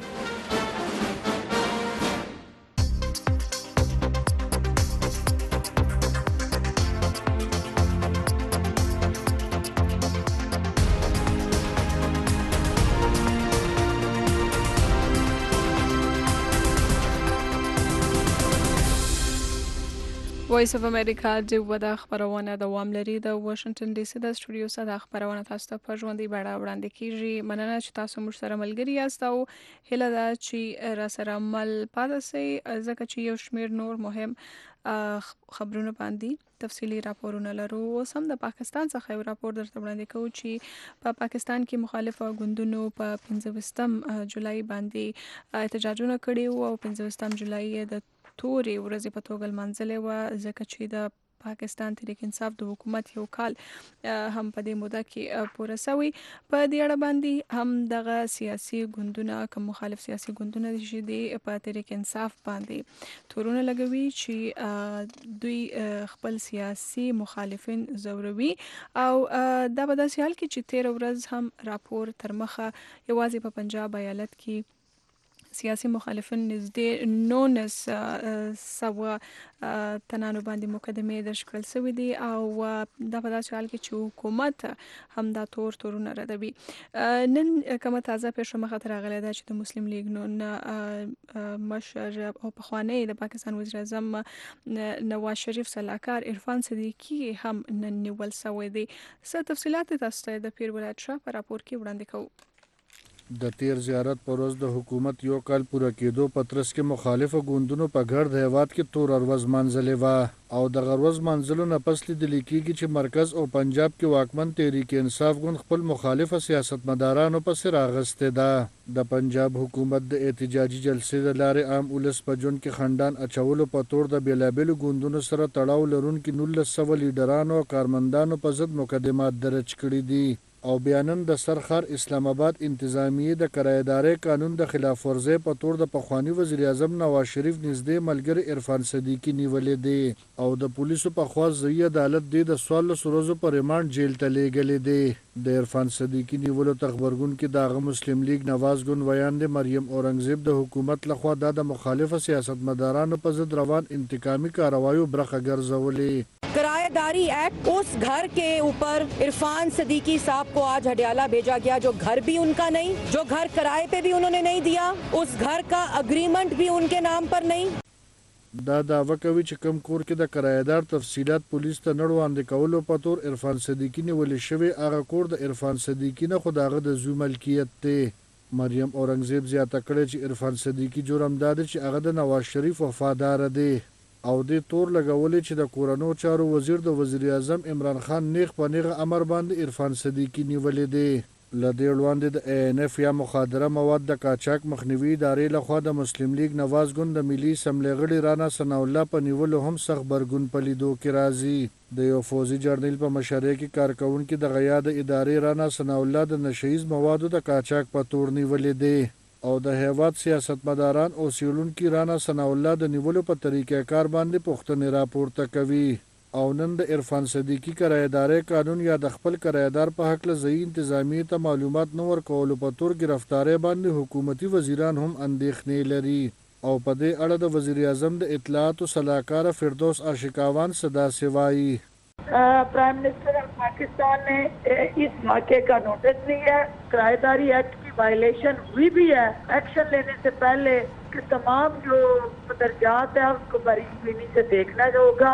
وایس اف امریکا د ودا خبرونه دوام لري. د واشنگټن ډي سي د سټوډیو څخه د خبرونه تاسو ته په ژوندۍ بڼه وړاندې کیږي. مننه چې تاسو موږ سره ملګري یاست او هیله ده چې را سره مل پاتې شئ ځکه چې یو شمېر نور مهم خبرونه باندې تفصیلی راپورونه لرو. اوس هم د پاکستان څخه یو راپور درته وړاندې کوو چې په پا پاکستان کې مخالفه ګوندونو په پنځویشتم جولای باندې احتجاجونه کړي وو او پنځویشتم جولای د تورې ورځې په توګه لمانځلې وه ځکه چې د پاکستان تحریک انصاف د حکومت یو کال هم په دې موده کې پوره شوی. په دې اړه باندې هم دغه سیاسي ګوندونه که مخالف سیاسي ګوندونه چې دي په تحریک انصاف باندې تورونه لګوي چې دوی خپل سیاسي مخالفین ځوروي او دا په داسې حال کې چې تېره ورځ هم راپور تر مخه یوازې په پنجاب ایالت کې سیاسي مخالفین نږدې نولس سوه تنانو باندې مقدمې درج کړل شوې دي او دا په داسې حال کې چې حکومت هم دا تور تورونه ردوي. نن کومه تازه پیښه مخه ته راغلې ده چې د مسلم لیگ نون مشر او پخوانی د پاکستان وزیر اعظم نواز شریف سلاکار عرفان صدیقی هم نن نیول شوی دی. څه تفصیلات تاسو ته د پیر ولایت شاه په راپور کې وړاندې کوو. د تیر زیارت پر ورځ د حکومت یو کال پوره کېدو په ترڅ کې مخالفو ګوندونو په ګرد هیواد کې تور ورځ منځلې وه او د ورځ منځلو نه پس لیدل کېږي چې مرکز او پنجاب کې واکمن تحریک انصاف ګوند خپل مخالفه سیاستمدارانو پسې راغستې ده. د پنجاب حکومت د احتجاجي جلسې د لارې عام ولس په جون کې خندان اچولو په تور د بیلابیلو ګوندونو سره تړاو لرونکي نولس سوه لیډرانو او کارمندانو په ضد مقدمات درج کړي دي او بیانن د سرخار اسلام آباد انتظامیه د کرایداري قانون د خلاف ورزۍ په تور د پخوانی وزیر اعظم نواز شریف نږدې ملګری عرفان صدیقی نیولې دی او د پولیسو په خوا ځایي عدالت دی د څوارلس ورځو په ریمانډ جیل ته لیږلی دی. د عرفان صدیقی نیولو ته خبرګون کې داغه مسلم لیگ نواز ګوند ویان دی مریم اورنګزیب د حکومت لخوا دا د مخالفه سیاستمدارانو په ضد روان انتقامي کاروایو برخه ګرځولې. किराएदारी एक्ट उस घर के ऊपर इरफान सदीकी साहब को आज हडियाला भेजा गया जो घर भी उनका नहीं, जो घर किराए पे भी उन्होंने नहीं दिया, उस घर का अग्रीमेंट भी उनके नाम पर नहीं. دا دعوه کوي چې کم کور کې د کرایدار تفصیلات پولیس ته نه وړاندې کولو په تور عرفان صدیقی نیولې شوی هغه کور د عرفان صدیقی نه خو د هغه د زوی ملکیت دی. مریم اورنګزیب زیاته کړې چې عرفان صدیقی جرم دا دی چې هغه د نواز شریف وفادار دی او د تور لګولې چې د کورونو چارو وزیر د وزیر اعظم عمران خان نیغ په نیغه امر باندې عرفان صدیقی نیولې دی. لدې وړاندې د ای ان اف یا مخادره مواد د قاچاق مخنیوي ادارې لخوا د مسلم لیگ نواز ګوند د ملي اسمبلې غړي رانا ثناء الله په نیولو هم سخت برګون په لیدو کې راځي. د یو فوزي جرنیل په مشرۍ کې کارکونکي د غیا د ادارې رانا ثناء الله د نشیز موادو د قاچاق په تور نیولې دی او د هیواد سیاستمداران او سیلونکي رانا ثناء الله د نیولو په طریقې کار باندې پوښتنې راپورته کوي او نن د عرفان صدیقی کرایداري قانون یا د خپل کرایدار په حق له ځای انتظامیه ته معلومات نه ورکولو په تور گرفتاری باندې حکومتي وزیران هم اندېښنې لري او په دې اړه د وزیر اعظم د اطلاعات او سلاکار فردوس عاشقاوان صدا سوایی. प्राइम मिनिस्टर ऑफ पाकिस्तान ने इस वाक़े का नोटिस लिया है. किराएदारी एक्ट की वायलेशन हुई भी है. एक्शन लेने से पहले कि तमाम जो दर्जात है उसको बारीकी से देखना होगा.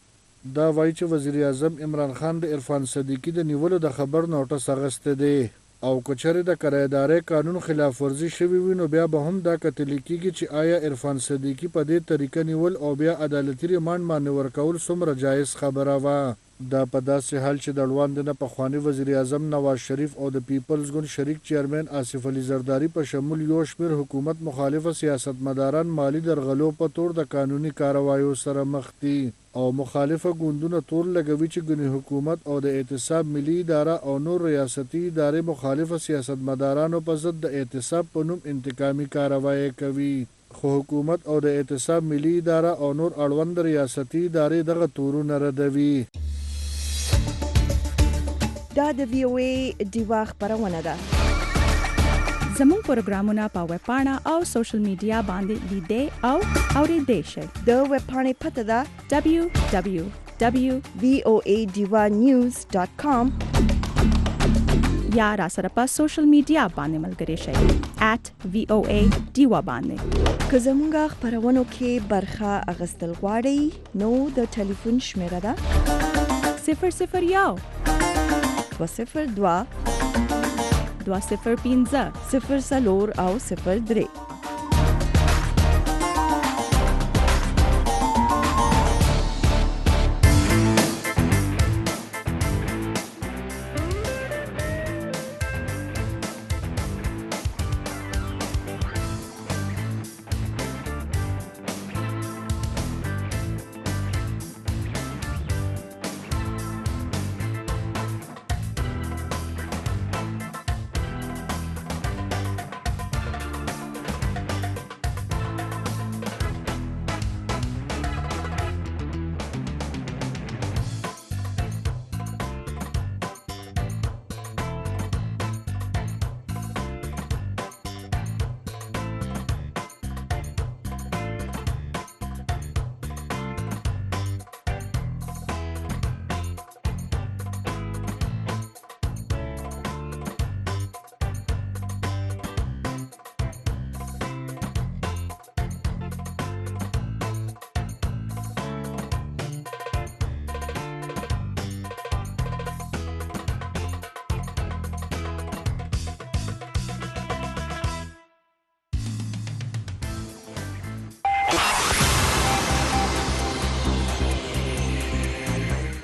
دا وایي چې وزیر اعظم عمران خان د عرفان صدیقی د نیولو د خبر نوټس اخیستی دی او که چېرې د کرایدارۍ قانون خلاف ورزي شوې وي نو بیا به هم دا کتلی کېږي چې آیا عرفان صدیقی په دې طریقه نیول او بیا عدالتي ریمانډ باندې ورکول څومره جایز خبره وه. دا په داسې حال چې د وړاندې نه پخوانی وزیر اعظم نواز شریف او د پیپلز ګوند شریک چیرمن آصف علي زرداری په شمول یو شمېر حکومت مخالفه سیاستمداران مالی درغلو په تور د قانوني کاروایو سره مخ دي او مخالفه ګوندونه تور لګوي چې ګنې حکومت او د اعتصاب ملي اداره او نور ریاستي ادارې مخالفه سیاستمدارانو په ضد د اعتصاب په نوم انتقامي کاروایی کوي خو حکومت او د اعتصاب ملي اداره او نور اړوند ریاستي ادارې دغه تورونه ردوي. دا د وی او ای دیوا خبرونه ده. زموږ پروګرامونه په ویب پاڼه او سوشل میډیا باندې لیدئ او اوریدئ شئ. د ویب پاڼې پته ده دبلیو دبلیو دبلیو ډاټ وی او ای دیوا نیوز ډاټ کام یا را سره په سوشل میډیا باندې ملګري شئ ایټ وی او ای دیوا باندې. که زموږ خبرونو کې برخه اخیستل غواړئ نو د ټلیفون شمیره ده صفر صفر یو دوه صفر دوه دوه صفر پنځه صفر څلور او صفر درې.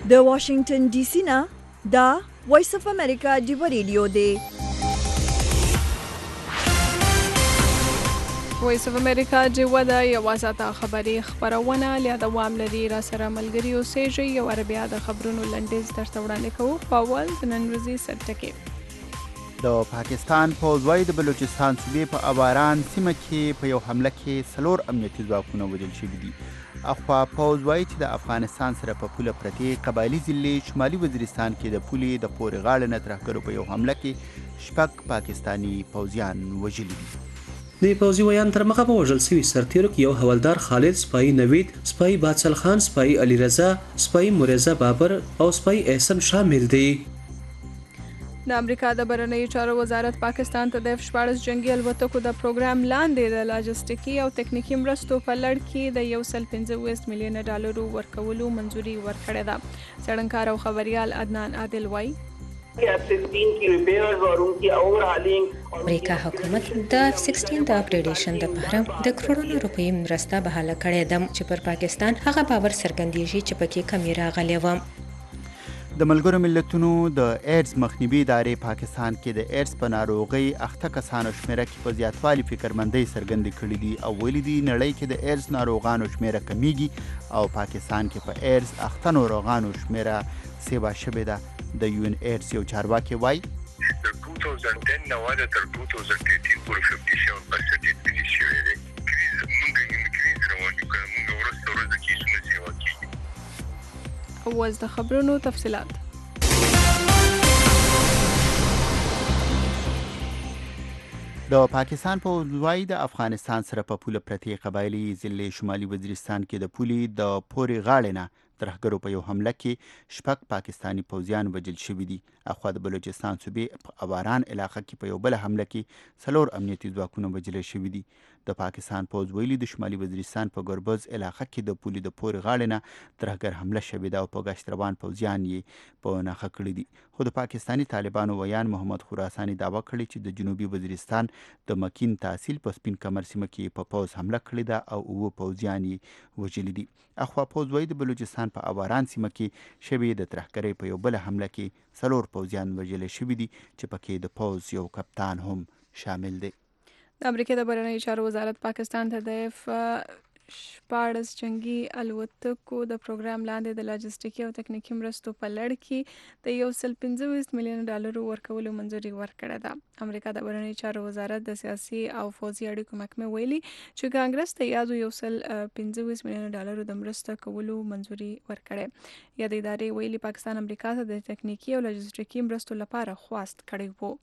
د واشنگټن ډي سي نه دا وایس اف امریکا ډیو ریډیو دی. وایس اف امریکا ډیو د یوازاته خبري خبرونه له دوام لري را سره ملګری اوسېږي یو عربیا د خبرونو لنډیز درته وړاندې کوو. په اول د نن ورځې سرټکي د پاکستان پوځ وايي د بلوچستان صوبې په اباران سیمه کې په یو حمله کې څلور امنیتي ځواکونه وژل شوي دي. اخوا پوځ وايي چې د افغانستان سره په پوله پرتې قبایلي ضلع شمالي وزیرستان کې د پولې د پورې غاړې نه ترهګرو په یو حمله کې شپږ پاکستاني پوځیان وژلي دي. د پوځي ویان تر مخه په وژل شوي سرتیرو کې یو حوالدار خالد، سپایي نوید، سپایي بادسل خان، سپایي علي رضا، سپایي مرزا بابر او سپایي احسن شامل دي. د امریکا د بهرنیو چارو وزارت پاکستان ته د اف شپاړس جنگي الوتکو د پروګرام لاندې د لاجستیکي او تکنیکي مرستو په لړ کې د یو سل پنځه اویا میلیونه ډالرو ورکولو منځوري ورکړې ده. څېړنکار او خبريال عدنان عادل وایي امریکا حکومت د اف سیکسټین د اپګریډیشن لپاره د کروڑونو روپۍ مرسته بهاله کړې ده چې پر پاکستان هغه باور څرګندېږي چې پکې کمی راغلی و. د ملګرو ملتونو د ایډز مخنیوي ادارې پاکستان کې د ایډز په ناروغۍ اخته کسانو شمیره کې په زیاتوالي فکرمندۍ څرګندې کړې دي او ویلي دي نړۍ کې د ایډز ناروغانو شمیره کمیږي او پاکستان کې په ایډز اخته ناروغانو شمیره سیوا شوې ده. د یو ان ایډز یو چارواکي وایي د دوه هزار دس نه وړاندې تر دوه هزار تیرټین پورې پنځه ویشت پرسنټ کریز شوی دی. موږ یې کریز روان دي که موږ ورځ تر ورځې کیسونه سیوا کیږي. اوس د خبرونو تفصیلات. د پاکستان پوځ وايي د افغانستان سره په پوله پرتې قبایلي ضلع شمالي وزیرستان کې د پولې د پورې غاړې نه ترهګرو په یو حمله کې شپږ پاکستاني پوځیان وژل شوي دي. اخوا د بلوچستان صوبې په اباران علاقه کې په یو بل حمله کې څلور امنیتي ځواکونه وژل شوي دي. د پاکستان پوځ ویلي د شمالي وزیرستان په ګربز علاقه کې د پولې د پورې غاړې نه ترهګر حمله شوې ده او په ګشت روان پوځیان یې په نښه کړي دي. خو د پاکستاني طالبانو ویان محمد خراساني دعوه کړې چې د جنوبي وزیرستان د مکین تحصیل په سپین کمر سیمه کې په پوځ حمله کړې ده او اووه پوځیان یې وژلي دي. اخوا پوځ وایي د بلوچستان په اباران سیمه کې شوې د ترهګرۍ په یو بل حمله کې څلور پوځیان وژل شوي دي چې پکې د پوځ یو کپتان هم شامل دی. د امریکا د بهرنیو چارو وزارت پاکستان ته د اف شپاړس جنگي الوتکو د پروګرام لاندې د لاجستیکي او تکنیکي مرستو په لړ کې د یو سل پنځه اویا میلیونه ډالرو ورکولو منځوري ورکړه ده. امریکا د بهرنیو چارو وزارت د سیاسي او فوزي اړیکو محکمې ویلي چې کانګرس ته یادو یو سل پنځه اویا میلیونه ډالرو د مرسته کولو منځوري ورکړه. یا د ادارې ویلي پاکستان امریکا ته د تکنیکي او لاجستیکي مرستو لپاره خواست کړی وو.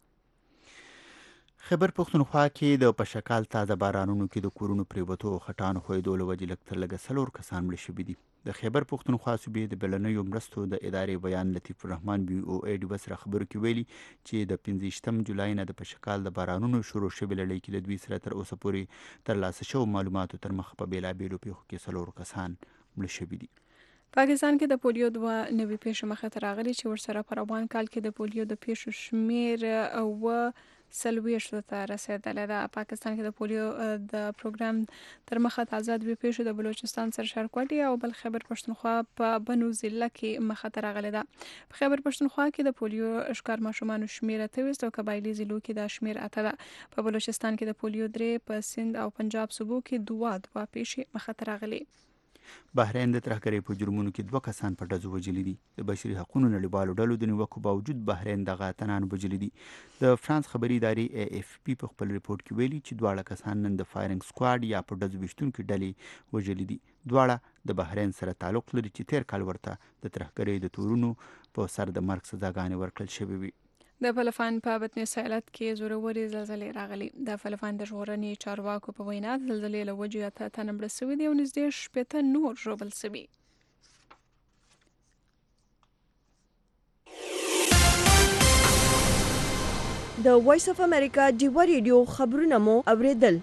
خیبر پښتونخوا کې د پشکال تازه بارانونو کې د کورونو پریوتو او خټانو ښویدو له وجې لږ تر لږه څلور کسان مړه شوي دي. د خیبر پښتونخوا صوبې د بیړنیو مرستو د ادارې بیان لطیف الرحمن بي او اي ډیوه سره خبرو کې ویلي چې د پنځه ویشتم جولای نه د پشکال د بارانونو شروع شوې لړۍ کې له دوی سره تر اوسه پورې ترلاسه شوو معلوماتو تر مخه په بېلابېلو پیښو کې څلور کسان مړه شوي دي. پاکستان کې د پولیو دوه نوي پیښې مخه ته راغلي چې ورسره په روان کال کې د پولیو د پیښو شمیر او څلوېښتو ته رسېدلی ده. پاکستان کې د پولیو د پروګرام تر مخه تازه دوې پیښې د بلوچستان سرشارکوټي او بل خیبر پښتونخوا په بنو ضلع کې مخه ته راغلې ده. په خیبر پښتونخوا کې د پولیو ښکار ماشومانو شمیر اته ویشت او قبایلي ضلعو کې دا شمیر اته ده. په بلوچستان کې د پولیو درې، په سند او پنجاب صوبو کې دوه دوه پیښې مخه ته راغلي. بحرین د ترهګرۍ په جرمونو کې دوه کسان په ډزو وژلي دي. د بشري حقونو نړیوالو ډلو د نیوکو باوجود بحرین دغه اتنان وژلي دي. د فرانس خبري ادارې اے اف پی په خپل ریپورت کې ویلي چې دواړه کسان نن د فایرنګ سکواډ یا په ډزو ویشتونکو ډلې وژلي دي. دواړه د بحرین سره تعلق لري چې تیر کال ورته د ترهګرۍ د تورونو په سر د مرګ سزاګانې ورکړل شوې وي. د فلپاین په بطن سیالت کې زورورې زلزلې راغلي. د فلپاین د ژغورنې چارواکو په وینا د زلزلې له وجې اته تنه مړه سوي دي او نږدې شپېته نور ژوبل سوي. د وایس اف امریکا ډیو ریډیو خبرونه مو اوریدل.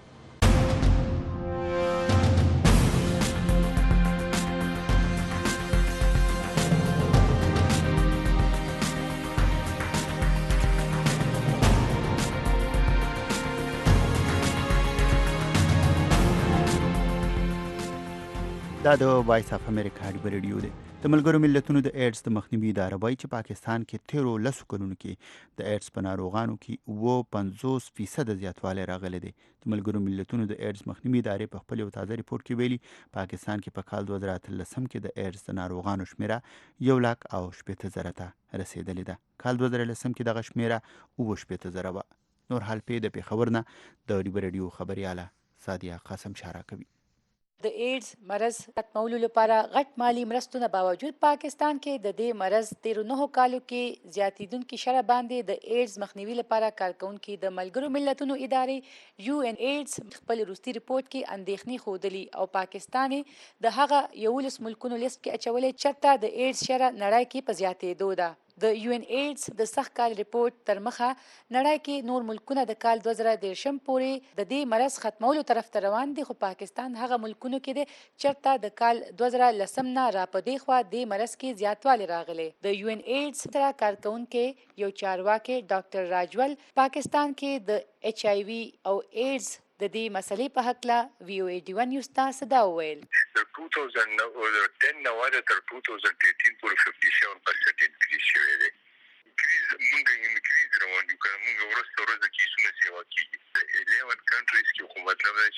دا د وایس اف امریکا ډیو ریډیو دی. د ملګرو ملتونو د ایډز د مخنیوي اداره وایي چې پاکستان کې تیرو لسو کلونو کې د ایډز په ناروغانو کې اووه پنځوس فیصد زیاتوالی راغلی دی. د ملګرو ملتونو د ایډز مخنیوي ادارې په خپل یو تازه ریپورټ کې ویلي پاکستان کې په کال دوه زره اتلسم کې د ایډز د ناروغانو شمیره یو لاک او شپېته زره ته رسېدلې ده. کال دوه زره لسم کې دغه شمیره اووه شپېته زره وه. نور حال پې د پېښور نه د ډیو ریډیو خبریاله سادیه قاسم شارا کوي. د ایډز مرض ختمولو لپاره غټ مالی مرستو نه باوجود پاکستان کې د دې مرض تیرو نهو کالو کې زیاتیدونکي شرح باندې د ایډز مخنیوي لپاره کارکونکي د ملګرو ملتونو ادارې یو ان ایډز خپل وروستي ریپورت کې اندېښنې ښودلي او پاکستان د هغه یولس ملکونو لیست کې اچولې چېرته د ایډز شرح نړۍ کې په زیاتېدو ده. د یو ان ایډز د سخت کال ریپورت تر مخه نړۍ کې نور ملکونه د کال دوه زره دېرشم پورې د دې مرض ختمولو طرف ته روان دي، خو پاکستان هغه ملکونو کې دی چېرته د کال دوه زره لسم نه را په دې خوا دې مرض کې زیاتوالی راغلی. د یو ان ایډز سره کارکونکی یو چارواکي ډاکټر راجول پاکستان کې د ایچ آی وي او ایډز د دې مسلې په هکله وی او ای ډي ون نیوز ته څه دا وویل. تر دوه زره ټن نه واره تر دوه زره تیرټین پورې ففټي سیون پرسنټ انکریز شوی دی. انکریز موږ انکریز روان یو که موږ ورځ ورځ کیسونه سیوا کېږي. الیون کنټریز کې خو مطلب دی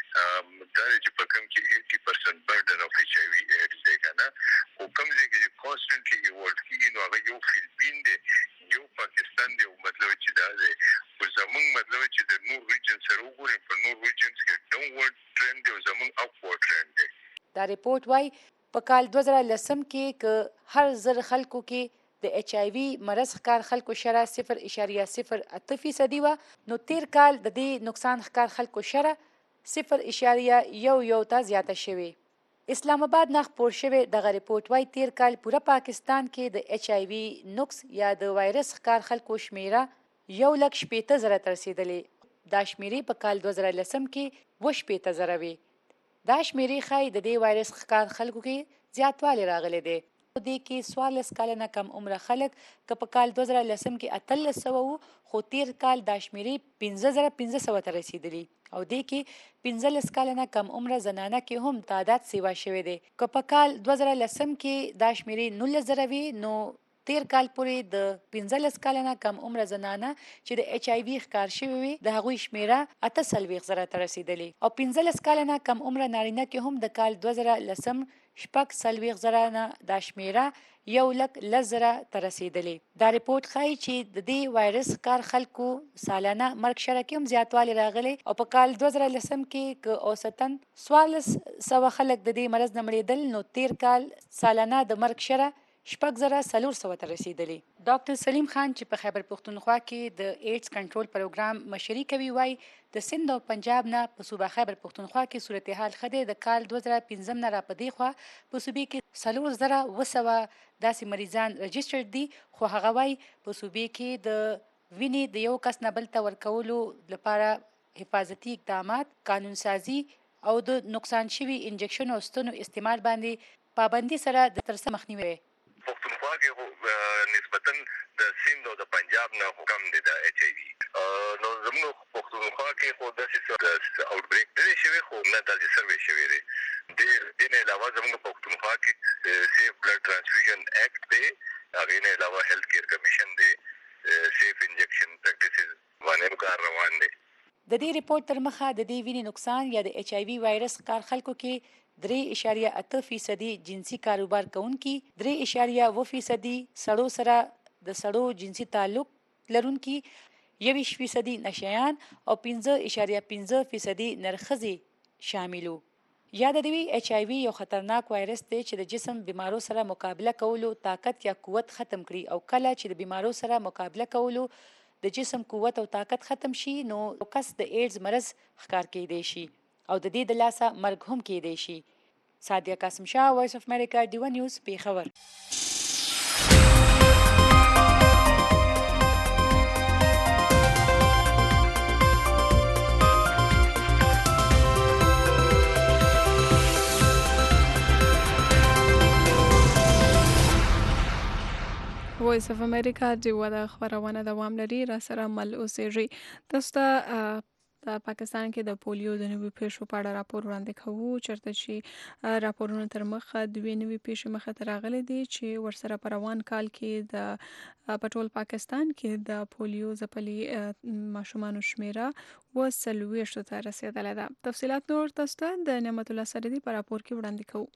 چې دا چې په کوم کې ایټي پرسنټ برډن اف ایچ آی وي ایډز دی که نه، خو کوم ځای کې چې کانسټنټلي ایوالډ کېږي نو هغه یو فلپین دی یو پاکستان دی. مطلب چې دا دی خو زمونږ مطلب چې د نور ریجن سره وګورئ په نور ریجنز کې ډاونورډ ټرند دی او زمونږ اپورډ ټرند دی. دا ریپورت وایي په کال دوه زره لسم کې که هر زر خلکو کې د ایچ آی وي مرض ښکار خلکو شرح صفر اشاریه صفر اته فیصدي وه، نو تیر کال د دې نقصان ښکار خلکو شرح صفر اشاریه یو یو ته زیاته شوې. اسلام آباد نه خپور شوی دغه ریپورت وایي تیر کال پوره پاکستان کې د ایچ آی وي نقص یا د وایرس ښکار خلکو شمیره یو لک شپېته زره ته رسېدلې. دا شمیرې په کال دوه زره لسم کې اووه شپېته زره وې. دا شمیرې ښایي د دې وایرس ښکار خلکو کې زیاتوالی راغلی دی. په دې کې څوارلس کاله نه کم عمره خلک که په کال دوه زره لسم کې اتلس سوه وو، خو تیر کال دا شمیرې پنځه زره پنځه سوه ته رسېدلي او دې کې پنځلس کاله نه کم عمره زنانه کې هم تعداد سیوا شوی دی. که په کال دوه زره لسم کې دا شمیرې نولس زره وي، نو تیر کال پورې د پنځلس کاله نه کم عمره زنانه چې د ایچ آی وي ښکار شوي وي د هغوی شمیره اته څلوېښت زره ته رسېدلې او پنځلس کاله نه کم عمره نارینه کې هم د کال دوه زره لسم شپږ څلوېښت زره نه دا شمیره یو لک لس زره ته رسېدلې. دا ریپورت ښایي چې د دې وایرس ښکار خلکو سالانه مرګ شرح کې هم زیاتوالی راغلی او په کال دوه زره لسم کې که اوسطن څوارلس سوه خلک د دې مرض نه مړېدل، نو تیر کال سالانه د مرګ شرح شپږ زره څلور سوه ته رسېدلې. ډاکټر سلیم خان چې په خیبر پښتونخوا کې د ایډز کنټرول پروګرام مشري کوي وایي د سند او پنجاب نه په صوبه خیبر پښتونخوا کې صورتحال ښه دی. د کال دوه زره پنځم نه را په دې خوا په صوبې کې څلور زره اووه سوه داسې مریضان رجسټر دي، خو هغه وایي په صوبې کې د وینې د یو کس نه بل ته ورکولو لپاره حفاظتي اقدامات، قانون سازي او د نقصان شوي انجکشن او ستنو استعمال باندې پابندي سره د ترسره مخنیوی. پښتونخوا کې نسبتاً د سند او د پنجاب نه کم دی د ایچ آی وي، نو زموږ پښتونخوا کې خو داسې آوټ بریک نه دی شوی، خو نه داسې سروې شوی دی. دې نه علاوه زموږ پښتونخوا کې سیف بلډ ټرانسفیوژن ایکټ دی، هغې نه علاوه هیلث کیر کمیشن دی، سیف انجکشن پریکټسز باندې کار روان دی. د دې ریپورت تر مخه د دې وینې نقصان یا د ایچ آی وي وایرس ښکار خلکو کې درې اشاریه اته فیصدي جنسي کاروبار کوونکي، درې اشاریه اووه فیصدي سړو سره د سړو جنسي تعلق لرونکي، یویشت فیصدي نشیان او پنځه اشاریه پنځه فیصدي نرښځې شاملو. یاد دی ایچ آی وي یو خطرناک وایرس دی چې د جسم بیمارو سره مقابله کولو طاقت یا قوت ختم کړي، او کله چې د بیمارو سره مقابله کولو د جسم قوت او طاقت ختم شي، نو کس د ایډز مرض ښکار کېدی شي او د دې د لاسه مرګ هم کېدی شي. سادیه قاسم شاه، وایس اف امریکا، ډیو نیوز، پېښور. وایس اف امریکا ډیو د خبرونه دوام لري، را سره مل اوسېږي. تاسو ته د پاکستان کې د پولیو د نوي پیښو په اړه راپور وړاندې کوو چرته چې راپورونه تر مخه دوه نوي پیښې مخه ته راغلي دي چې ورسره په روان کال کې د پټول پاکستان کې د پولیو ځپلي ماشومانو شمیره وسلويشت ته رسیدلې ده. تفصيلات نور تاسو ته د نعمت الله سردي په راپور کې وړاندې کوو.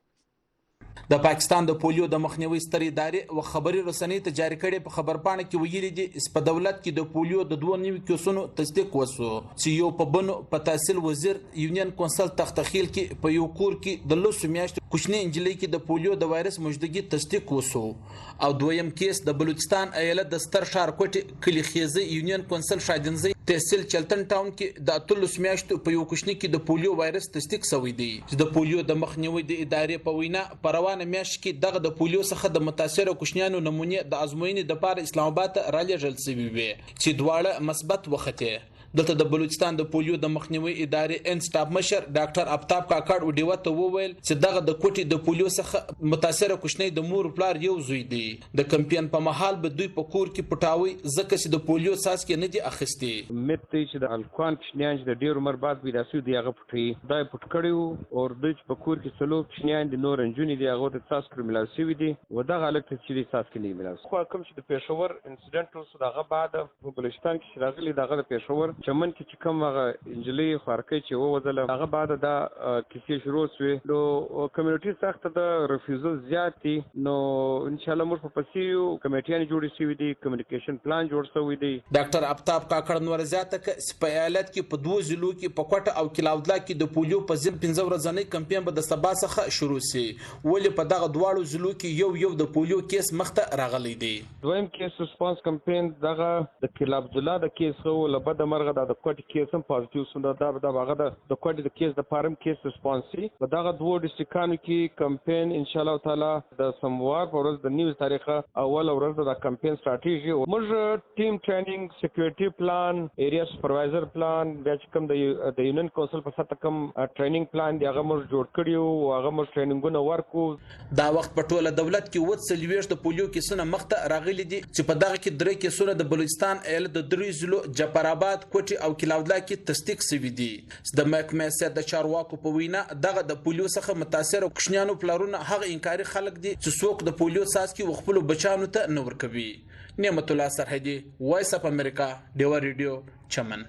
د پاکستان د پولیو د مخنیوي سترې ادارې او خبري رسنۍ ته جاری کړي په خبرپاڼه کې ویلي دي چې په دولت کې د پولیو د دوه نوي کیسونو تصدیق وسو چې یو په بنو په تحصیل وزیر یونین کونسل تختخیل کې په یو کور کې د لوسو میاشتې کوچنی انجلۍ کې د پولیو د وایرس موجودګي تصدیق وسو او دویم کیس د بلوچستان ایالت د ستر ښار کوټي کلی خیزه یونین کونسل شادنزي تحصیل چلتن ټاون کې د اتلس میاشتو په یو کوچنی کې د پولیو وایرس تصدیق شوی دی چې د پولیو د مخنیوي د ادارې په وینا پر روانه میاشت کې دغه د پولیو څخه د متاثر کوچنیانو نمونې د ازموینې د پاره اسلام آباد ته رالېږل شوی وي چې دواړه مثبت وخته. دلته د بلوچستان د پولیو د مخنیوي ادارې ان سټاف مشر ډاکټر افتاب کاکړ وډیو ته وویل چې دغه د کوټي د پولیو څخه متاثر کوچنی د مور پلار یو زوی دی. د کمپاین په محل به دوی په کور کې پټاوي ځکه چې د پولیو ساس کې نه دي اخستي. مته چې د الکوان کشنیان د ډیر عمر بعد ویراسو دی هغه پټي دای پټ کړیو او د په کور کې سلو کشنیان د نور انجونی دی هغه د ساس کریمینال سیوی دی و دغه الکت چې ساس کې نه ملاس خو کوم چې د پېښور انسیډنټ وسو دغه بعد په بلوچستان کې شراغلي دغه د پېښور چمن کې چې کوم هغه انجلۍ خارکې چې ووزله هغه بعد دا کیسې شروع شوې نو کمیونټي سخت د رفیوزل زیات دي نو ان شاء الله موږ په پسیو کمیټیان جوړ شوې دي کمیونیکیشن پلان جوړ شوی دی. ډاکټر افتاب کاکړ نور زیاته ک سپیالت کې په دوه ضلعو کې په کوټه او کلاودلا کې د پولیو په ځین پنځه ورځې کمپاین به د سبا څخه شروع شي ولې په دغه دواړو ضلعو کې یو یو د پولیو کیس مخته راغلی دی. دویم کیس ریسپانس کمپاین دغه د کلاودلا د کیس خو لبد مرغه د کوټ کیس هم پازیټیو سند دا د هغه د کوټ د کیس د فارم کیس ریسپانسي په دغه دوه ډیسټریکانو کې کمپاین ان شاء الله تعالی د سموار په ورځ د نیوز تاریخه اول ورځ د کمپاین ستراتیژي موږ ټیم ټریننګ سکیورټي پلان ایریا سپروایزر پلان د کوم د یونین کونسل په سات کوم ټریننګ پلان دی هغه موږ جوړ کړیو او هغه موږ ټریننګونه ورکو. دا وخت په ټوله دولت کې وڅلويشت د پولیو کیسونه مخته راغلي دي چې په دغه کې درې کیسونه د بلوچستان ایالت د درې ضلعو جعفر آباد کوټي او کلاودلا کې تصدیق شوی دي. د محکمې سیاست د چارواکو په وینا دغه د پولیو څخه متاثر کوچنیانو پلارونه هغه انکاري خلک دي چې څوک د پولیو ساس کې خپل بچانو ته نه ورکوي. نعمت الله سرحدي وایس اف امریکا ډیوا ریډیو چمن.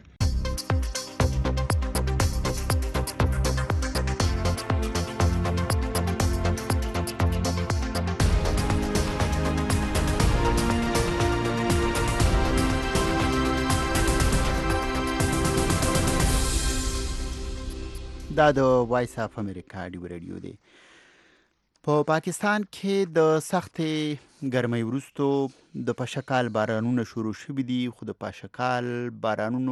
دا د وایس اف امریکا ډیو ریډیو دی. په پاکستان کې د سختې ګرمۍ وروستو د پاشکال بارانونه شروع شوي دي خو د پاشکال بارانونو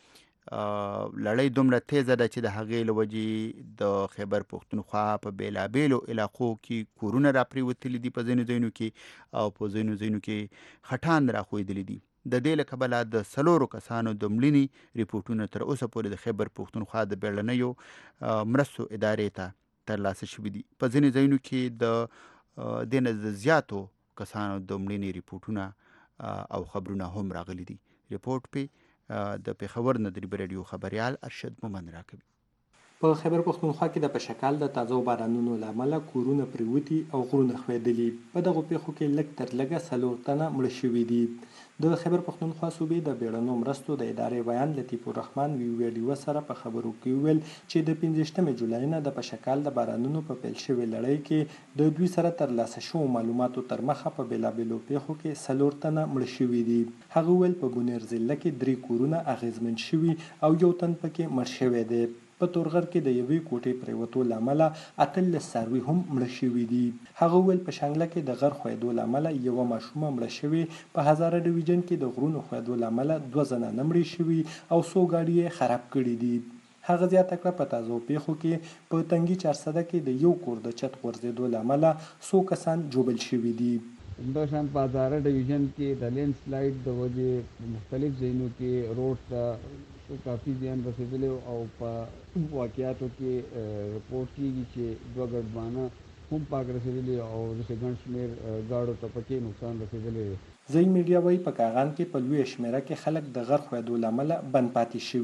لړۍ دومره تیزه ده چې د هغې له وجې د خیبر پښتونخوا په بېلابېلو علاقو کې کورونه راپرېوتلي دي په ځینو ځایونو کې او په ځینو ځایونو کې خټان راښویدلي دي. د دې له کبله د څلورو کسانو د مړینې ریپورټونه تر اوسه پورې د خیبر پښتونخوا د بیړنیو مرستو ادارې ته ترلاسه شوي دي. په ځینې ځایونو کې د دې نه د زیاتو کسانو د مړینې ریپورټونه او خبرونه هم راغلي دي. ریپورټ په د پېښور نه د ریبر رادیو خبریال ارشد مومند راکوي. په خیبر پښتونخوا کې د پشکال د تازه بارانونو له امله کورونه پریوتي او غرونه ښویدلي. په دغو پیښو کې لږ تر لږه څلور تنه مړه شوي دي. د خیبر پښتونخوا صوبې د بیړنیو مرستو د ادارې بیان لطیف الرحمن ویډیو سره په خبرو کې ویل چې د پنځه جولای نه د پشکال د بارانونو په پیل شوې لړۍ کې د دوی سره ترلاسه شوو معلوماتو تر مخه په بېلابېلو پیښو کې څلور تنه مړه شوي دي. هغه ویل په بونیر ضلع کې درې کورونه اغېزمن شوي او یو تن پکې مړ شوی دی. په تورغر کې د یوې کوټې پریوتو له امله اتلس څاروي هم مړه شوي دي. هغه ویل په شانګله کې د غر ښویدو له امله یوه ماشومه مړه شوې. په هزاره ډویژن کې د غرونو ښویدو له امله دوه زنانه مړې شوي او څو ګاډي یې خراب کړي دي. هغه زیاته کړه په تازه پیښو کې په تنګي چارسده کې د یو کور د چت غورځېدو له امله څو کسان ژوبل شوي دي. همداشان په هزاره ډویژن کې د لینډ سلایډ د وجې مختلف ځایونو کې روډ ته کافی زیان رسیدلی او په واقعاتو کې رپورټ کیږي چې دوه ګډبانه هم پاک رسیدلی او داسې ګڼ شمېر ګاډو ته پکې نقصان رسیدلی دی. ځایي میډیا وایي په کاغان کې په لویه شمېره کې خلک د غر ښویدو له امله بند پاتې شوي.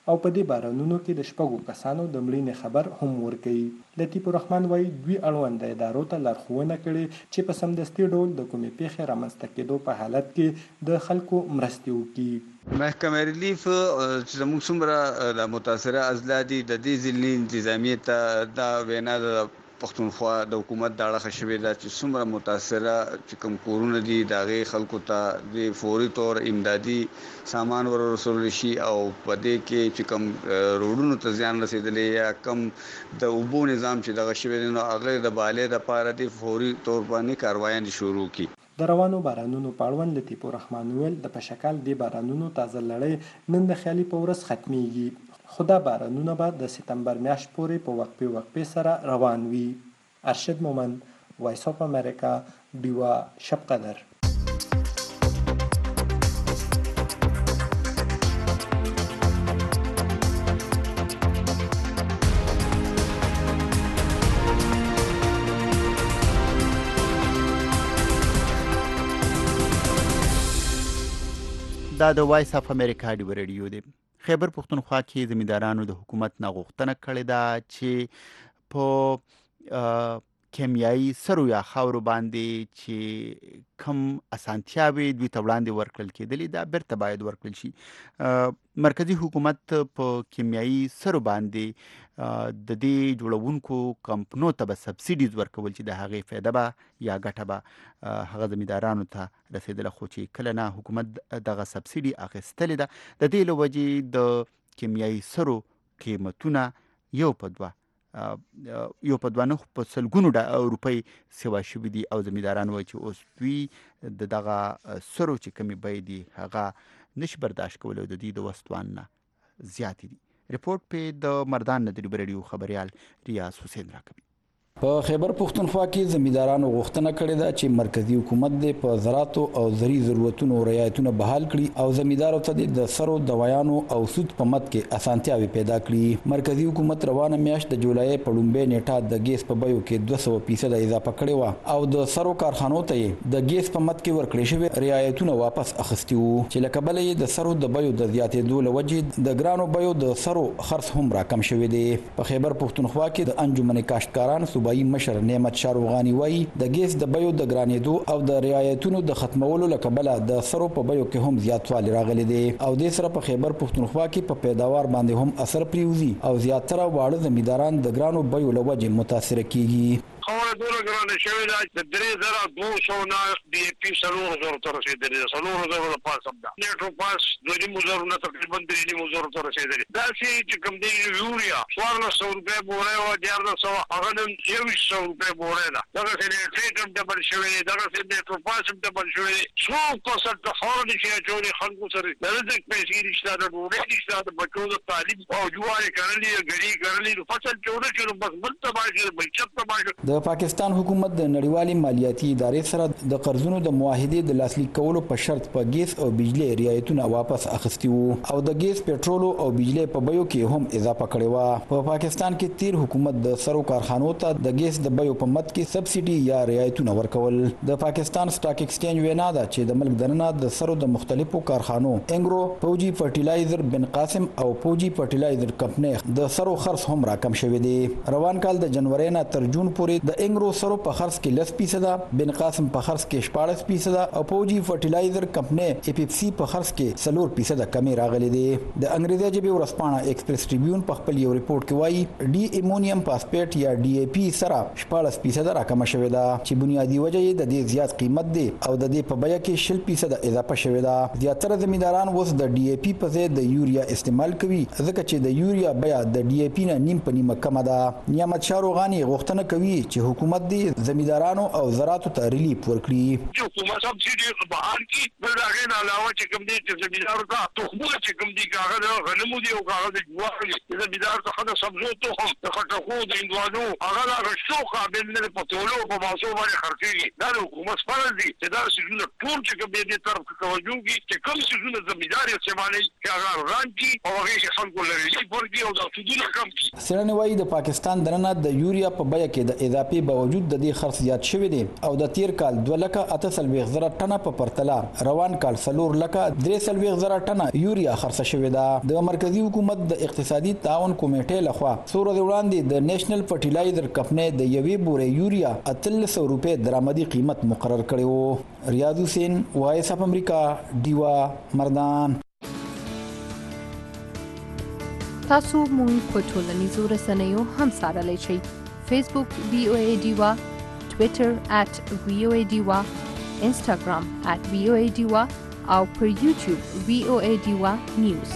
او په دې بارانونو کې د شپږو کسانو د مړینې خبر هم ورکوي. لطیف الرحمن وایي دوی اړوند ادارو ته لارښوونه کړې چې په سمدستي ډول د کومې پیښې رامنځته کېدو په حالت کې د خلکو مرستې وکړي. محکمه ریلیف چې زموږ څومره د متاثره اضلاع دي د دې ضلعي انتظامیې ته دا وینا د پښتونخوا د حکومت د اړخه شوې ده چې څومره متاثره چې کوم کورونه دي د هغې خلکو ته د فوري طور امدادي سامان ور رسول شي او په دې کې چې کوم روډونو ته زیان رسېدلی یا کم د اوبو نظام چې دغه شوی دی نو هغې د بالې دپاره د فوري طور باندې کاروایانې شروع کړي. د روانو بارانونو په اړوند لطیف الرحمن ویل د پشکال د بارانونو تازه لړۍ نن د خیالي په ورځ ختمیږي، خو دا بارانونه به د سپتمبر میاشت پورې په وقفې وقفې سره روان وي. ارشد مومند، وایس اف امریکا، ډیوا شب قدر. دا د وایس اف امریکا ډیو ریډیو دی. خیبر پښتونخوا کې زمیندارانو د حکومت نه غوښتنه کړې ده چې په کیمیاوي سرو یا خاورو باندې چې کم اسانتیاوې دوی ته وړاندې ورکړل کېدلې دا بیرته باید ورکړل شي. مرکزي حکومت په کیمیاوي سرو باندې د دې جوړونکو کمپنو ته به سبسیډیز ورکول چې د هغې فایده به یا ګټه به هغه زمیندارانو ته رسېدله، خو چې کله نه حکومت دغه سبسیډي اخیستلې ده. د دې له وجې د کیمیاوي سرو قیمتونه یو په دوه یو په دوه نه په سلګونو روپۍ سیوا شوي دي او زمینداران وایي چې اوس دوی د دغه سرو چې کمې بیې دي هغه نشي برداشت کولی او د دوی د وسطوان نه زیاتې دي. رپورټ په د مردان نه د ریو ریډیو خبریال ریاض حسین راکوي. په خیبر پښتونخوا کې زمیندارانو غوښتنه کړې ده چې مرکزی حکومت د په زراعتو او زرعي ضرورتونو رعایتونه بحال کړي او زمیندارو ته د سرو دوایانو او سود په مد کې اسانتیاوې پیدا کړي. مرکزی حکومت روانه میاشت د جولای په لومړۍ نیټه د ګیس په بیو کې دوه سوه فیصده اضافه کړې وه او د سرو کارخانو ته یې د ګیس په مد کې ورکړې شوې رعایتونه واپس اخیستي وو چې له کبله یې د سرو د بیو د زیاتېدو له وجې د ګرانو بیو د سرو خرڅ هم راکم شوی دی. په خیبر پښتونخوا کې د انجمن کاشتکاران صوبایي مشر نعمت شاروغانی وایي د ګیس د بیو د ګرانېدو او د رعایتونو د ختمولو له کبله د سرو په بیو کې هم زیاتوالی راغلی دی او دې سره په خیبر پښتونخوا کې په پیداوار باندې هم اثر پریوزي او زیاتره واړه زمینداران د ګرانو بیو له وجې متاثره کیږي. خبره دومره ګرانه شوې ده د درې زره دوه سوه نه ډي اے پي څلورو زرو ته رسېدلې ده، څلورو زرو له پاس هم ده. نیټروپاس دوه نیمو زرو نه تقریبا درې نیمو زرو ته رسېدلې. داسې چې کوم دی یوریا څوارلس سوه روپۍ بوری وه دیارلس سوه هغه نن یوویشت سوه روپۍ بوری ده. دغسې نیټریټ هم ډبل شوی دی، دغسې نیټروپاس هم ډبل شوی دی. څوک فصل ته خاوره نشي اچولی، خلکو سره د رزق پیسې نشته، د ډوډۍ نشته، د بچو د تعلیم او جوارې کرلي ګړي کرلي نو فصل چې ونه شي نو بس بل تباه شي، معیشت تباه شي. د پاکستان حکومت د نړیوالې مالیاتي ادارې سره د قرضونو د معاهدې د لاسلیک کولو په شرط په ګیس او بجلی رعایتونه واپس اخیستي وو او د ګیس پټرولو او بجلی په بیو کې هم اضافه کړې وه. په پاکستان کې تیر حکومت د سرو کارخانو ته د ګیس د بیو په مد کې سبسیډي یا رعایتونه ورکول. د پاکستان سټاک ایکسچینج وینا ده چې د ملک دننه د سرو د مختلفو کارخانو انګرو، فوجي فرټیلایزر بن قاسم او فوجي فرټیلایزر کمپنۍ د سرو خرڅ هم راکم شوی دی. روان کال د جنوري نه تر جون پورې د انګرو سرو په خرڅ کې لس فیصده، بن قاسم په خرڅ کې شپاړس فیصده او فوجي فرټیلایزر کمپنۍ ای پی اف سی په خرڅ کې څلور فیصده کمی راغلی دی. د انګریزي ژبې ورځپاڼه ایکسپریس ټریبیون په خپل یو ریپورت کې وایي ډي امونیم فاسفیټ یا ډي اے پی سره شپاړس فیصده راکمه شوې ده چې بنیادی وجه یې د دې زیات قیمت دی او د دې په بیه کې شل فیصده اضافه شوې ده. زیاتره زمینداران اوس د ډي اے پی په ځای د یوریا استعمال کوي ځکه چې د یوریا بیه د ډي اے پی نه نیم په نیمه کمه ده. نعمت شاروغانی غوښتنه کوي چې حکومت دې زمیندارانو او زراعتو ته ریلیف ورکړي. چې حکومت سبسیډي بحال کړي، بل د هغې نه علاوه چې کوم دی چې زمیندارو ته تخمونه چې کوم دي که هغه د غنمو دي او که هغه د جوارو دي، د زمیندارو څخه د سبزو تخم، د خټکو، د هندوانو هغه د هغه شو قابل نه دی په تولو په ماسو باندې خرڅېږي کیږي دا د حکومت فرض دي چې دا سيزونه ټول چې کوم دې طرف توجه کوي چې کوم سيزونه زمیندار استعمالي چې هغه روان دي او هغه خلکو لري ورګي او دا سيزونه کم دي. سرنه وايي د پاکستان دننه د یوریا په بیه کې د اضافي باوجود د دې خرڅ زیات شوی دی او د تیر کال دوه لکه اته سلويخ زره ټنه په پرتله روان کال څلور لکه درې سلويخ زره ټنه یوریا خرڅ شوې ده. د مرکزی حکومت د اقتصادي تعاون کمیټې لخوا څو ورځې وړاندې د نېشنل فرټیلایزر کمپنۍ د یوې بورې یوریا اتلس سوه روپۍ درآمدي قیمت مقرر کړی و. ریاض حسین وایس اف امریکا ډیوا مردان. تاسو مونږ په ټولنیزو رسنیو هم څارلی شئ. فیسبوک وی او ای ډیوا، ټویټر ات وی او ای ډیوا، انسټاګرام ات وی او ای ډیوا او پر یوټیوب وی او ای ډیوا نیوز.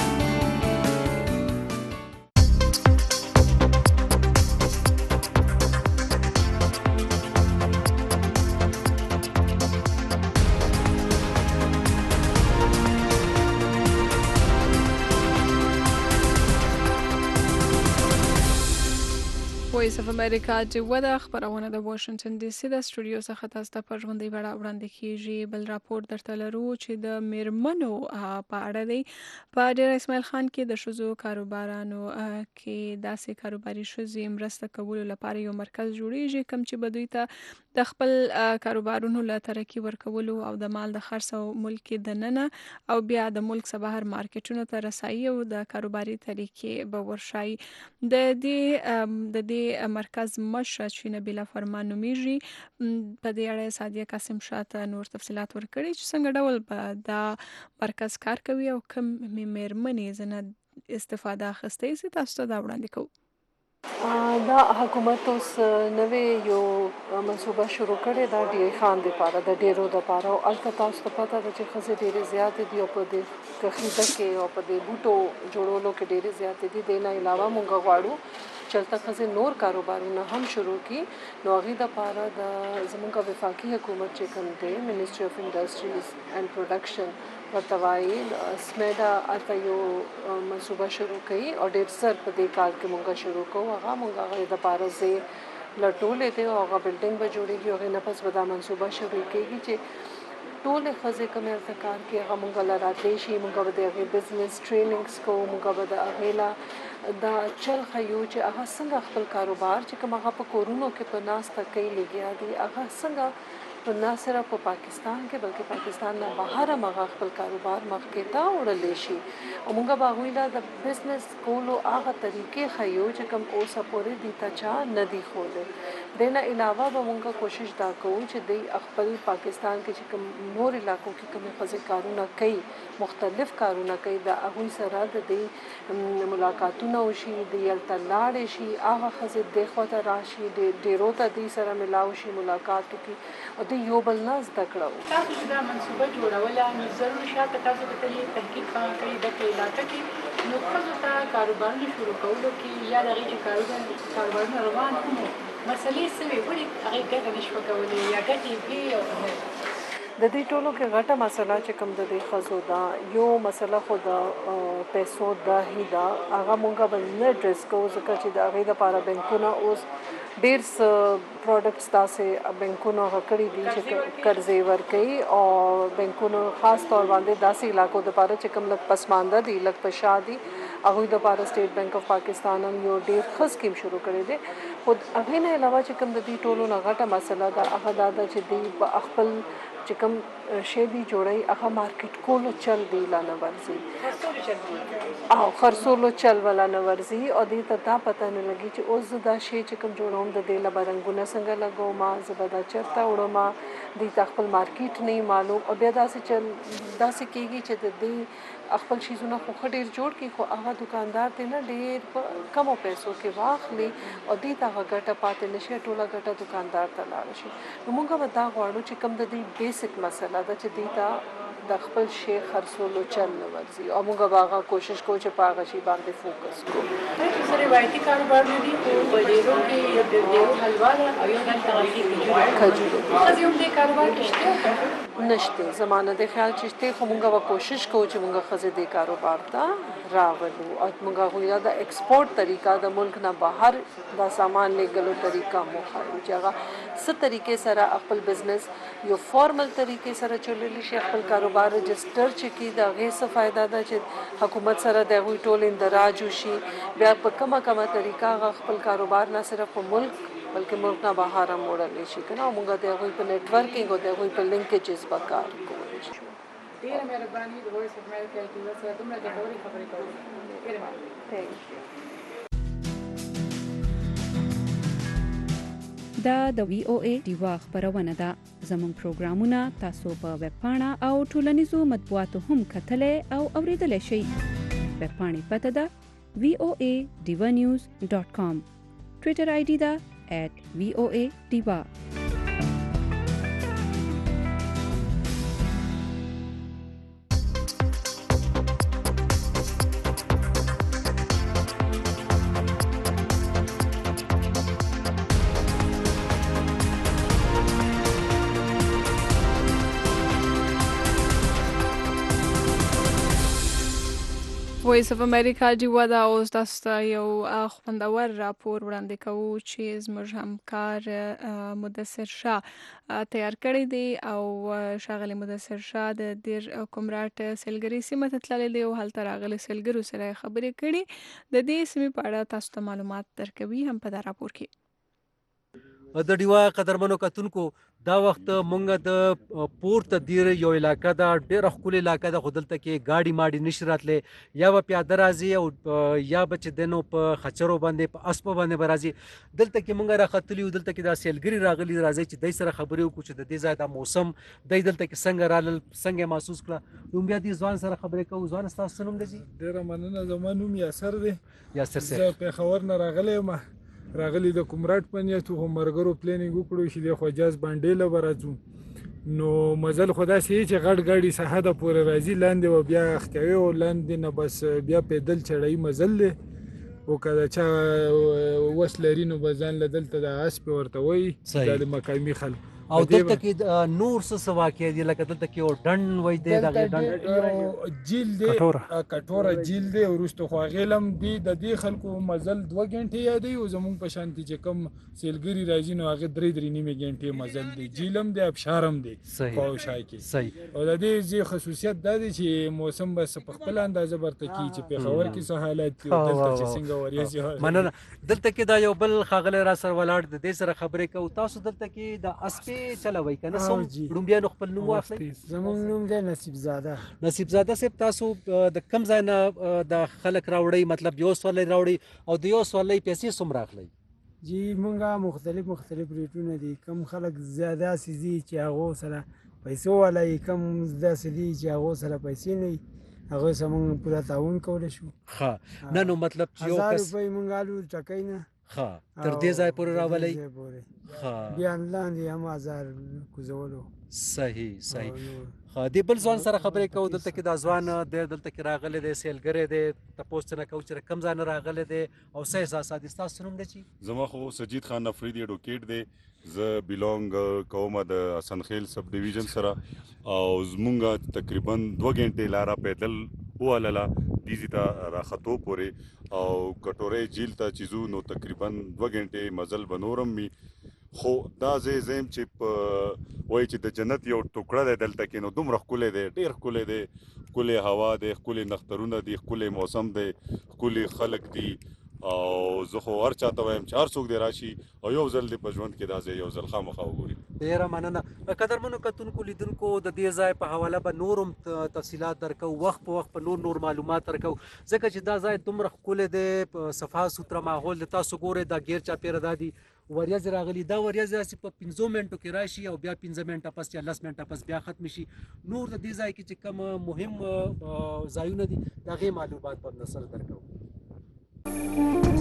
وایس اف امریکا ډیوا د خبرونه د واشنگټن ډي سي د سټوډیو څخه تاسو ته په ژوندۍ بڼه وړاندې کیږي. بل راپور درته لرو چې د میرمنو په اړه دی. په ډیر اسماعیل خان کې د ښځو کاروبارانو کې داسې کاروباري ښځې مرسته کولو لپاره یو مرکز جوړیږي کوم چې به دوی ته د خپل کاروبارونو له ترقي ورکولو او د مال د خرڅ او ملک دننه او بیا د ملک څخه بهر مارکیټونو ته رسایي او د کاروباري طریقې به ورشي. د دې د دې مرکز مشر چې نبیله فرمان نومیږي په دې اړه سادیه قاسم شاته نور تفصيلات ورکړي چې څنګه ډول به دا مرکز کار کوي او کوم میرمنې زنه استفاده اخیستی سي تاسو ته دا وړاندې کوو. دا حکومت اوس نوې یو منصوبه شروع کړې ده د خان لپاره د ډیرو لپاره او البته تاسو ته پته ده چې ښځې ډېرې زیاتې دي او په دې تخریده کې او په دې بوټو جوړولو کې ډېرې زیاتې دي. د نه علاوه موږ غواړو چې هلته ښځې نور کاروبارونه هم شروع کړي. نو هغې دپاره د زموږ وفاقي حکومت چې کوم دی منسټري اف انډسټریز اینډ پروډکشن ورته وایي سمیډا هلته یو منصوبه شروع کوي او ډېر زر په دې کال کې موږ شروع کوو. هغه موږ هغې دپاره ځای لټولې دی او هغه بلډینګ به جوړېږي. هغې نه پس به دا منصوبه شروع کېږي چې ټولې ښځې کومې هلته کار کوي هغه موږ له راتلی شي. موږ به د هغې بزنس ټریننګس کوو. موږ به د هغې له دا چل ښیو چې هغه څنګه خپل کاروبار چې کوم هغه په کورونو کې په ناسته کوي لګیا دي هغه څنګه په نه صرف په پاکستان کې بلکې پاکستان نه بهر هم هغه خپل کاروبار مخکې ته وړلی شي. او موږ به هغوی له د بزنس کولو هغه طریقې ښیو چې کوم اوسه پورې دې ته چا نه دي ښودلی. دې نه علاوه به موږ کوشش دا کوو چې دوی خپل پاکستان کې چې کوم نور علاقو کې کومې ښځې کارونه کوي مختلف کارونه کوي د هغوی سره د دې ملاقاتونه وشي دوی هلته لاړې شي هغه ښځې دې خوا ته راشي ډېرو ته دوی سره ملاو شي ملاقات وکړي او دوی یو بل نه زده کړه وکړي. تاسو چې دا منصوبه جوړوله نو ضرور شاته تاسو به تلې تحقیق کړی د دې علاقه کې نو ښځو ته کاروبارونه شروع کولو کې یا د هغې چې کاروبارونه روان هم مسلې څه وې ولې هغې ګټه نه شوه کولی یا ګټې وې او د دې ټولو کې غټه مسله چې کوم د دې ښځو ده یو مسله خو د پیسو ده هی ده هغه مونږ به نه ډریس کوو ځکه چې د هغې دپاره بینکونه اوس ډېر څه پروډکټس داسې بینکونو هغه کړي دي چې قرضې ورکوي او بینکونو خاص طور باندې داسې علاقو دپاره چې کوم لږ پسمانده دي لږ په شا دي هغوی دپاره سټیټ بینک اف پاکستان هم یو ډېر ښه سکیم شروع کړی دی. خو هغې نه علاوه چې کوم د دې ټولو نه غټه مسله ده هغه دا ده چې دوی په خپل چې کوم شی دی جوړوي هغه مارکیټ کولو چل دی لا نه ورځي او خرڅولو چل ولا نه ورځي او دې ته دا پته نه لګي چې اوس زه دا شی چې کوم جوړوم د دې له به رنګونه څنګه لګوم زه به دا چېرته وړم دې ته خپل مارکیټ نه معلوم او بیا داسې چل داسې کېږي چې د دې خپل شیزونه خو ښه ډېر جوړ کړي خو هغه دکاندار دی نه ډېر په کمو پیسو کې واخلي او دې ته هغه ګټه پاتې نه شي ټوله ګټه دکاندار ته لاړه شي. نو موږ به دا غواړو چې کوم د دې بیسیک مسله ده چې دوی ته د خپل شی خرڅولو چل نه ورځي او موږ به هغه کوشش کوو چې په هغه شي باندې فوکس کوو. چې روایتي کاروبار نه دي خو په ډیرو کې یو د ډیرو حلوا ده او یو د تغذیه کجورو ښځې هم دې کاروبار کې شته نشته. زمانه د خیال چې شته خو موږ به کوشش کوو چې موږ ښځې دې کاروبار ته راولو او موږ هغوی د ایکسپورټ طریقه د ملک نه بهر دا سامان لیږلو طریقه مو ښایو چې هغه څه طریقې سره خپل بزنس یو فارمل طریقې سره چلولی شي، خپل کاروبار رجسټر چې کړي. د هغې څه فایده ده چې حکومت سره د هغوی ټول اندراج وشي، بیا په کومه کومه طریقه هغه خپل کاروبار نه صرف په ملک بلکې ملک نه بهر هم وړلی شي که نه، او موږ د هغوی په نیټورکینګ او د هغوی په لینکیجز به کار کولی شو. ډېره مهرباني د وایس اف امریکا کې سره دومره ګټورې خبرې کوو. ډېره مننه. دا د وی او ای ډیوا خبرونه ده. زموږ پروګرامونه تاسو په ویب پاڼه او ټولنیزو مطبوعاتو هم کتلی او اوریدلی شئ. ویب پاڼې پته ده وی او ای ډیوا نیوز ډاټ کام. ټویټر آی ډي ده ایټ وی او ای ډیوا. وایس اف امریکا ډیوا دا اوس تاسو ته یو خوندور راپور وړاندې کوو چې زموږ همکار مدثر شاه تیار کړی دی او ښاغلی مدثر شاه د دیر کومراټ سیلګري سیمه ته تللی دی او هلته راغلي سیلګرو سره خبرې کړي. د دې سیمې په اړه تاسو ته معلومات درکوي هم په دا راپور کې. د ډیوا قدرمنو کتونکو دا وخت مونږ د پورته دیر یو علاقه ده، ډېره ښکلې علاقه ده، خو دلته کې ګاډي ماډي نشي راتلی، یا به پیاده راځي او یا به چې دی نو په خچرو باندې په اسپو باندې به راځي. دلته کې مونږ راختلي یو، دلته کې دا سیلګري راغلي، راځئ چې دی سره خبرې وکړو چې د دې ځای دا موسم دی دلته کې څنګه رالل، څنګه یې محسوس کړه. نو بیا دې ځوان سره خبرې کوو. ځوان ستاسو څه نوم دی جي؟ ډېره مننه. زما نوم یاسر دی. یاسر صاحب، زه پېښور نه راغلی یم، راغلی د کومراټ په نیت خو ملګرو پلانینګ وکړو چې د حجاز بانډې له به راځو. نو مزل خو داسې وي چې غټ ګاډي ساحده پورې راځي، لاندې به بیا ښکوي او لاندې نه بس بیا پیدل چړهایي مزل دی. او که د چا وس لري نو به ځان له دلته د اسپې ورته وایي، دا د مقامي خلکو. او دلته کې نور څه څه واقع دي؟ لکه دلته کې یو ډنډ وایي دی، دغې یو جیل دی، کټوره جیل دی، وروسته خو هغې هم دی. د دې خلکو مزل دوه ګنټې یادوي او زموږ په شانتې چې کوم سیلګري راځي نو هغې درې درې نیمې ګنټې مزل دی. جیل هم دی، ابشار هم دی خوا او شا کې. او د دې ځای خصوصیت دا دی چې موسم بس په خپله اندازه برته کېږي چې پېښور کې څه حالات دي او دلته چې څنګه وریځي. مننه. دلته کې دا یو بل ښاغلی را سره ولاړ، د دې سره خبرې کوو. تاسو دلته کې د اسپې چلوئ که نه؟ سم ړومبیانو خپل نوم واخلئ. زموږ نوم دی نصیب زاده. نصیب زاده صاحب، تاسو د کوم ځای نه د خلک راوړئ؟ مطلب یو سورلی راوړئ او د یو سورلی پیسې څومره اخلئ؟ جی مونږه مختلف مختلف ریټونه دي. کم خلک زیاده داسې دي چې هغو سره پیسو والا وي، کم داسې دي چې هغو سره پیسې نه وي، هغوی سره مونږ پوره تعاون کولی شو. ښه. نه نو مطلب چې یو هزار کس روپۍ مونږ الو ټکۍ نه، ښه، تر دې ځای پورې راولئ. ښه، بیا لاندې هم هزار کوزولو. صحیح صحیح. ښه، دې بل ځوان سره خبرې کوو. دلته کې دا ځوان دی، دلته کې راغلی دی، سیلګری دی. تپوس ترنه کوو چې کوم ځای نه راغلی دی او څه احساسات دي؟ ستاسو څه نوم دی چې؟ زما خو سجید خان افریدي اډوکیټ دی. زه بیلونګ کوم د حسن خیل سب ډیویژن سره او زمونږ تقریبا دوه ګنټې لاره پیدل ووهلله دیزي ته راختو پورې او کټورې جیل ته چې ځو نو تقریبا دوه ګنټې مزل به نورم وي. خو دا ځای زه یم چې په وایي چې د جنت یو ټوکړه دی دلته کې، نو دومره ښکلی دی، ډېر ښکلی دی. ښکلی هوا دی، ښکلي نخترونه دي، ښکلی موسم دی، ښکلي خلک دي. او زه خو هر چاته وایم چې هر څوک دې راشي او یو ځل دې په ژوند کې دا ځای یو ځل خامخا وګوري. ډېره مننه. قدرمنو کتونکو لیدونکو، د دې ځای په حواله به نور هم تفصیلات درکوو، وخت په وخت به نور نور معلومات درکوو، ځکه چې دا ځای دومره ښکلی دی، په صفا سوتره ماحول دی. تاسو ګورئ دا ګیر چاپېره دا دي وریځې راغلي، دا وریځې داسې په پنځو منټو کې راشي او بیا پنځه منټه پس یا لس منټه پس بیا ختم شي. نور د دې ځای کې چې کوم مهم ځایونه دي د هغې معلومات به هم در سره درکوو.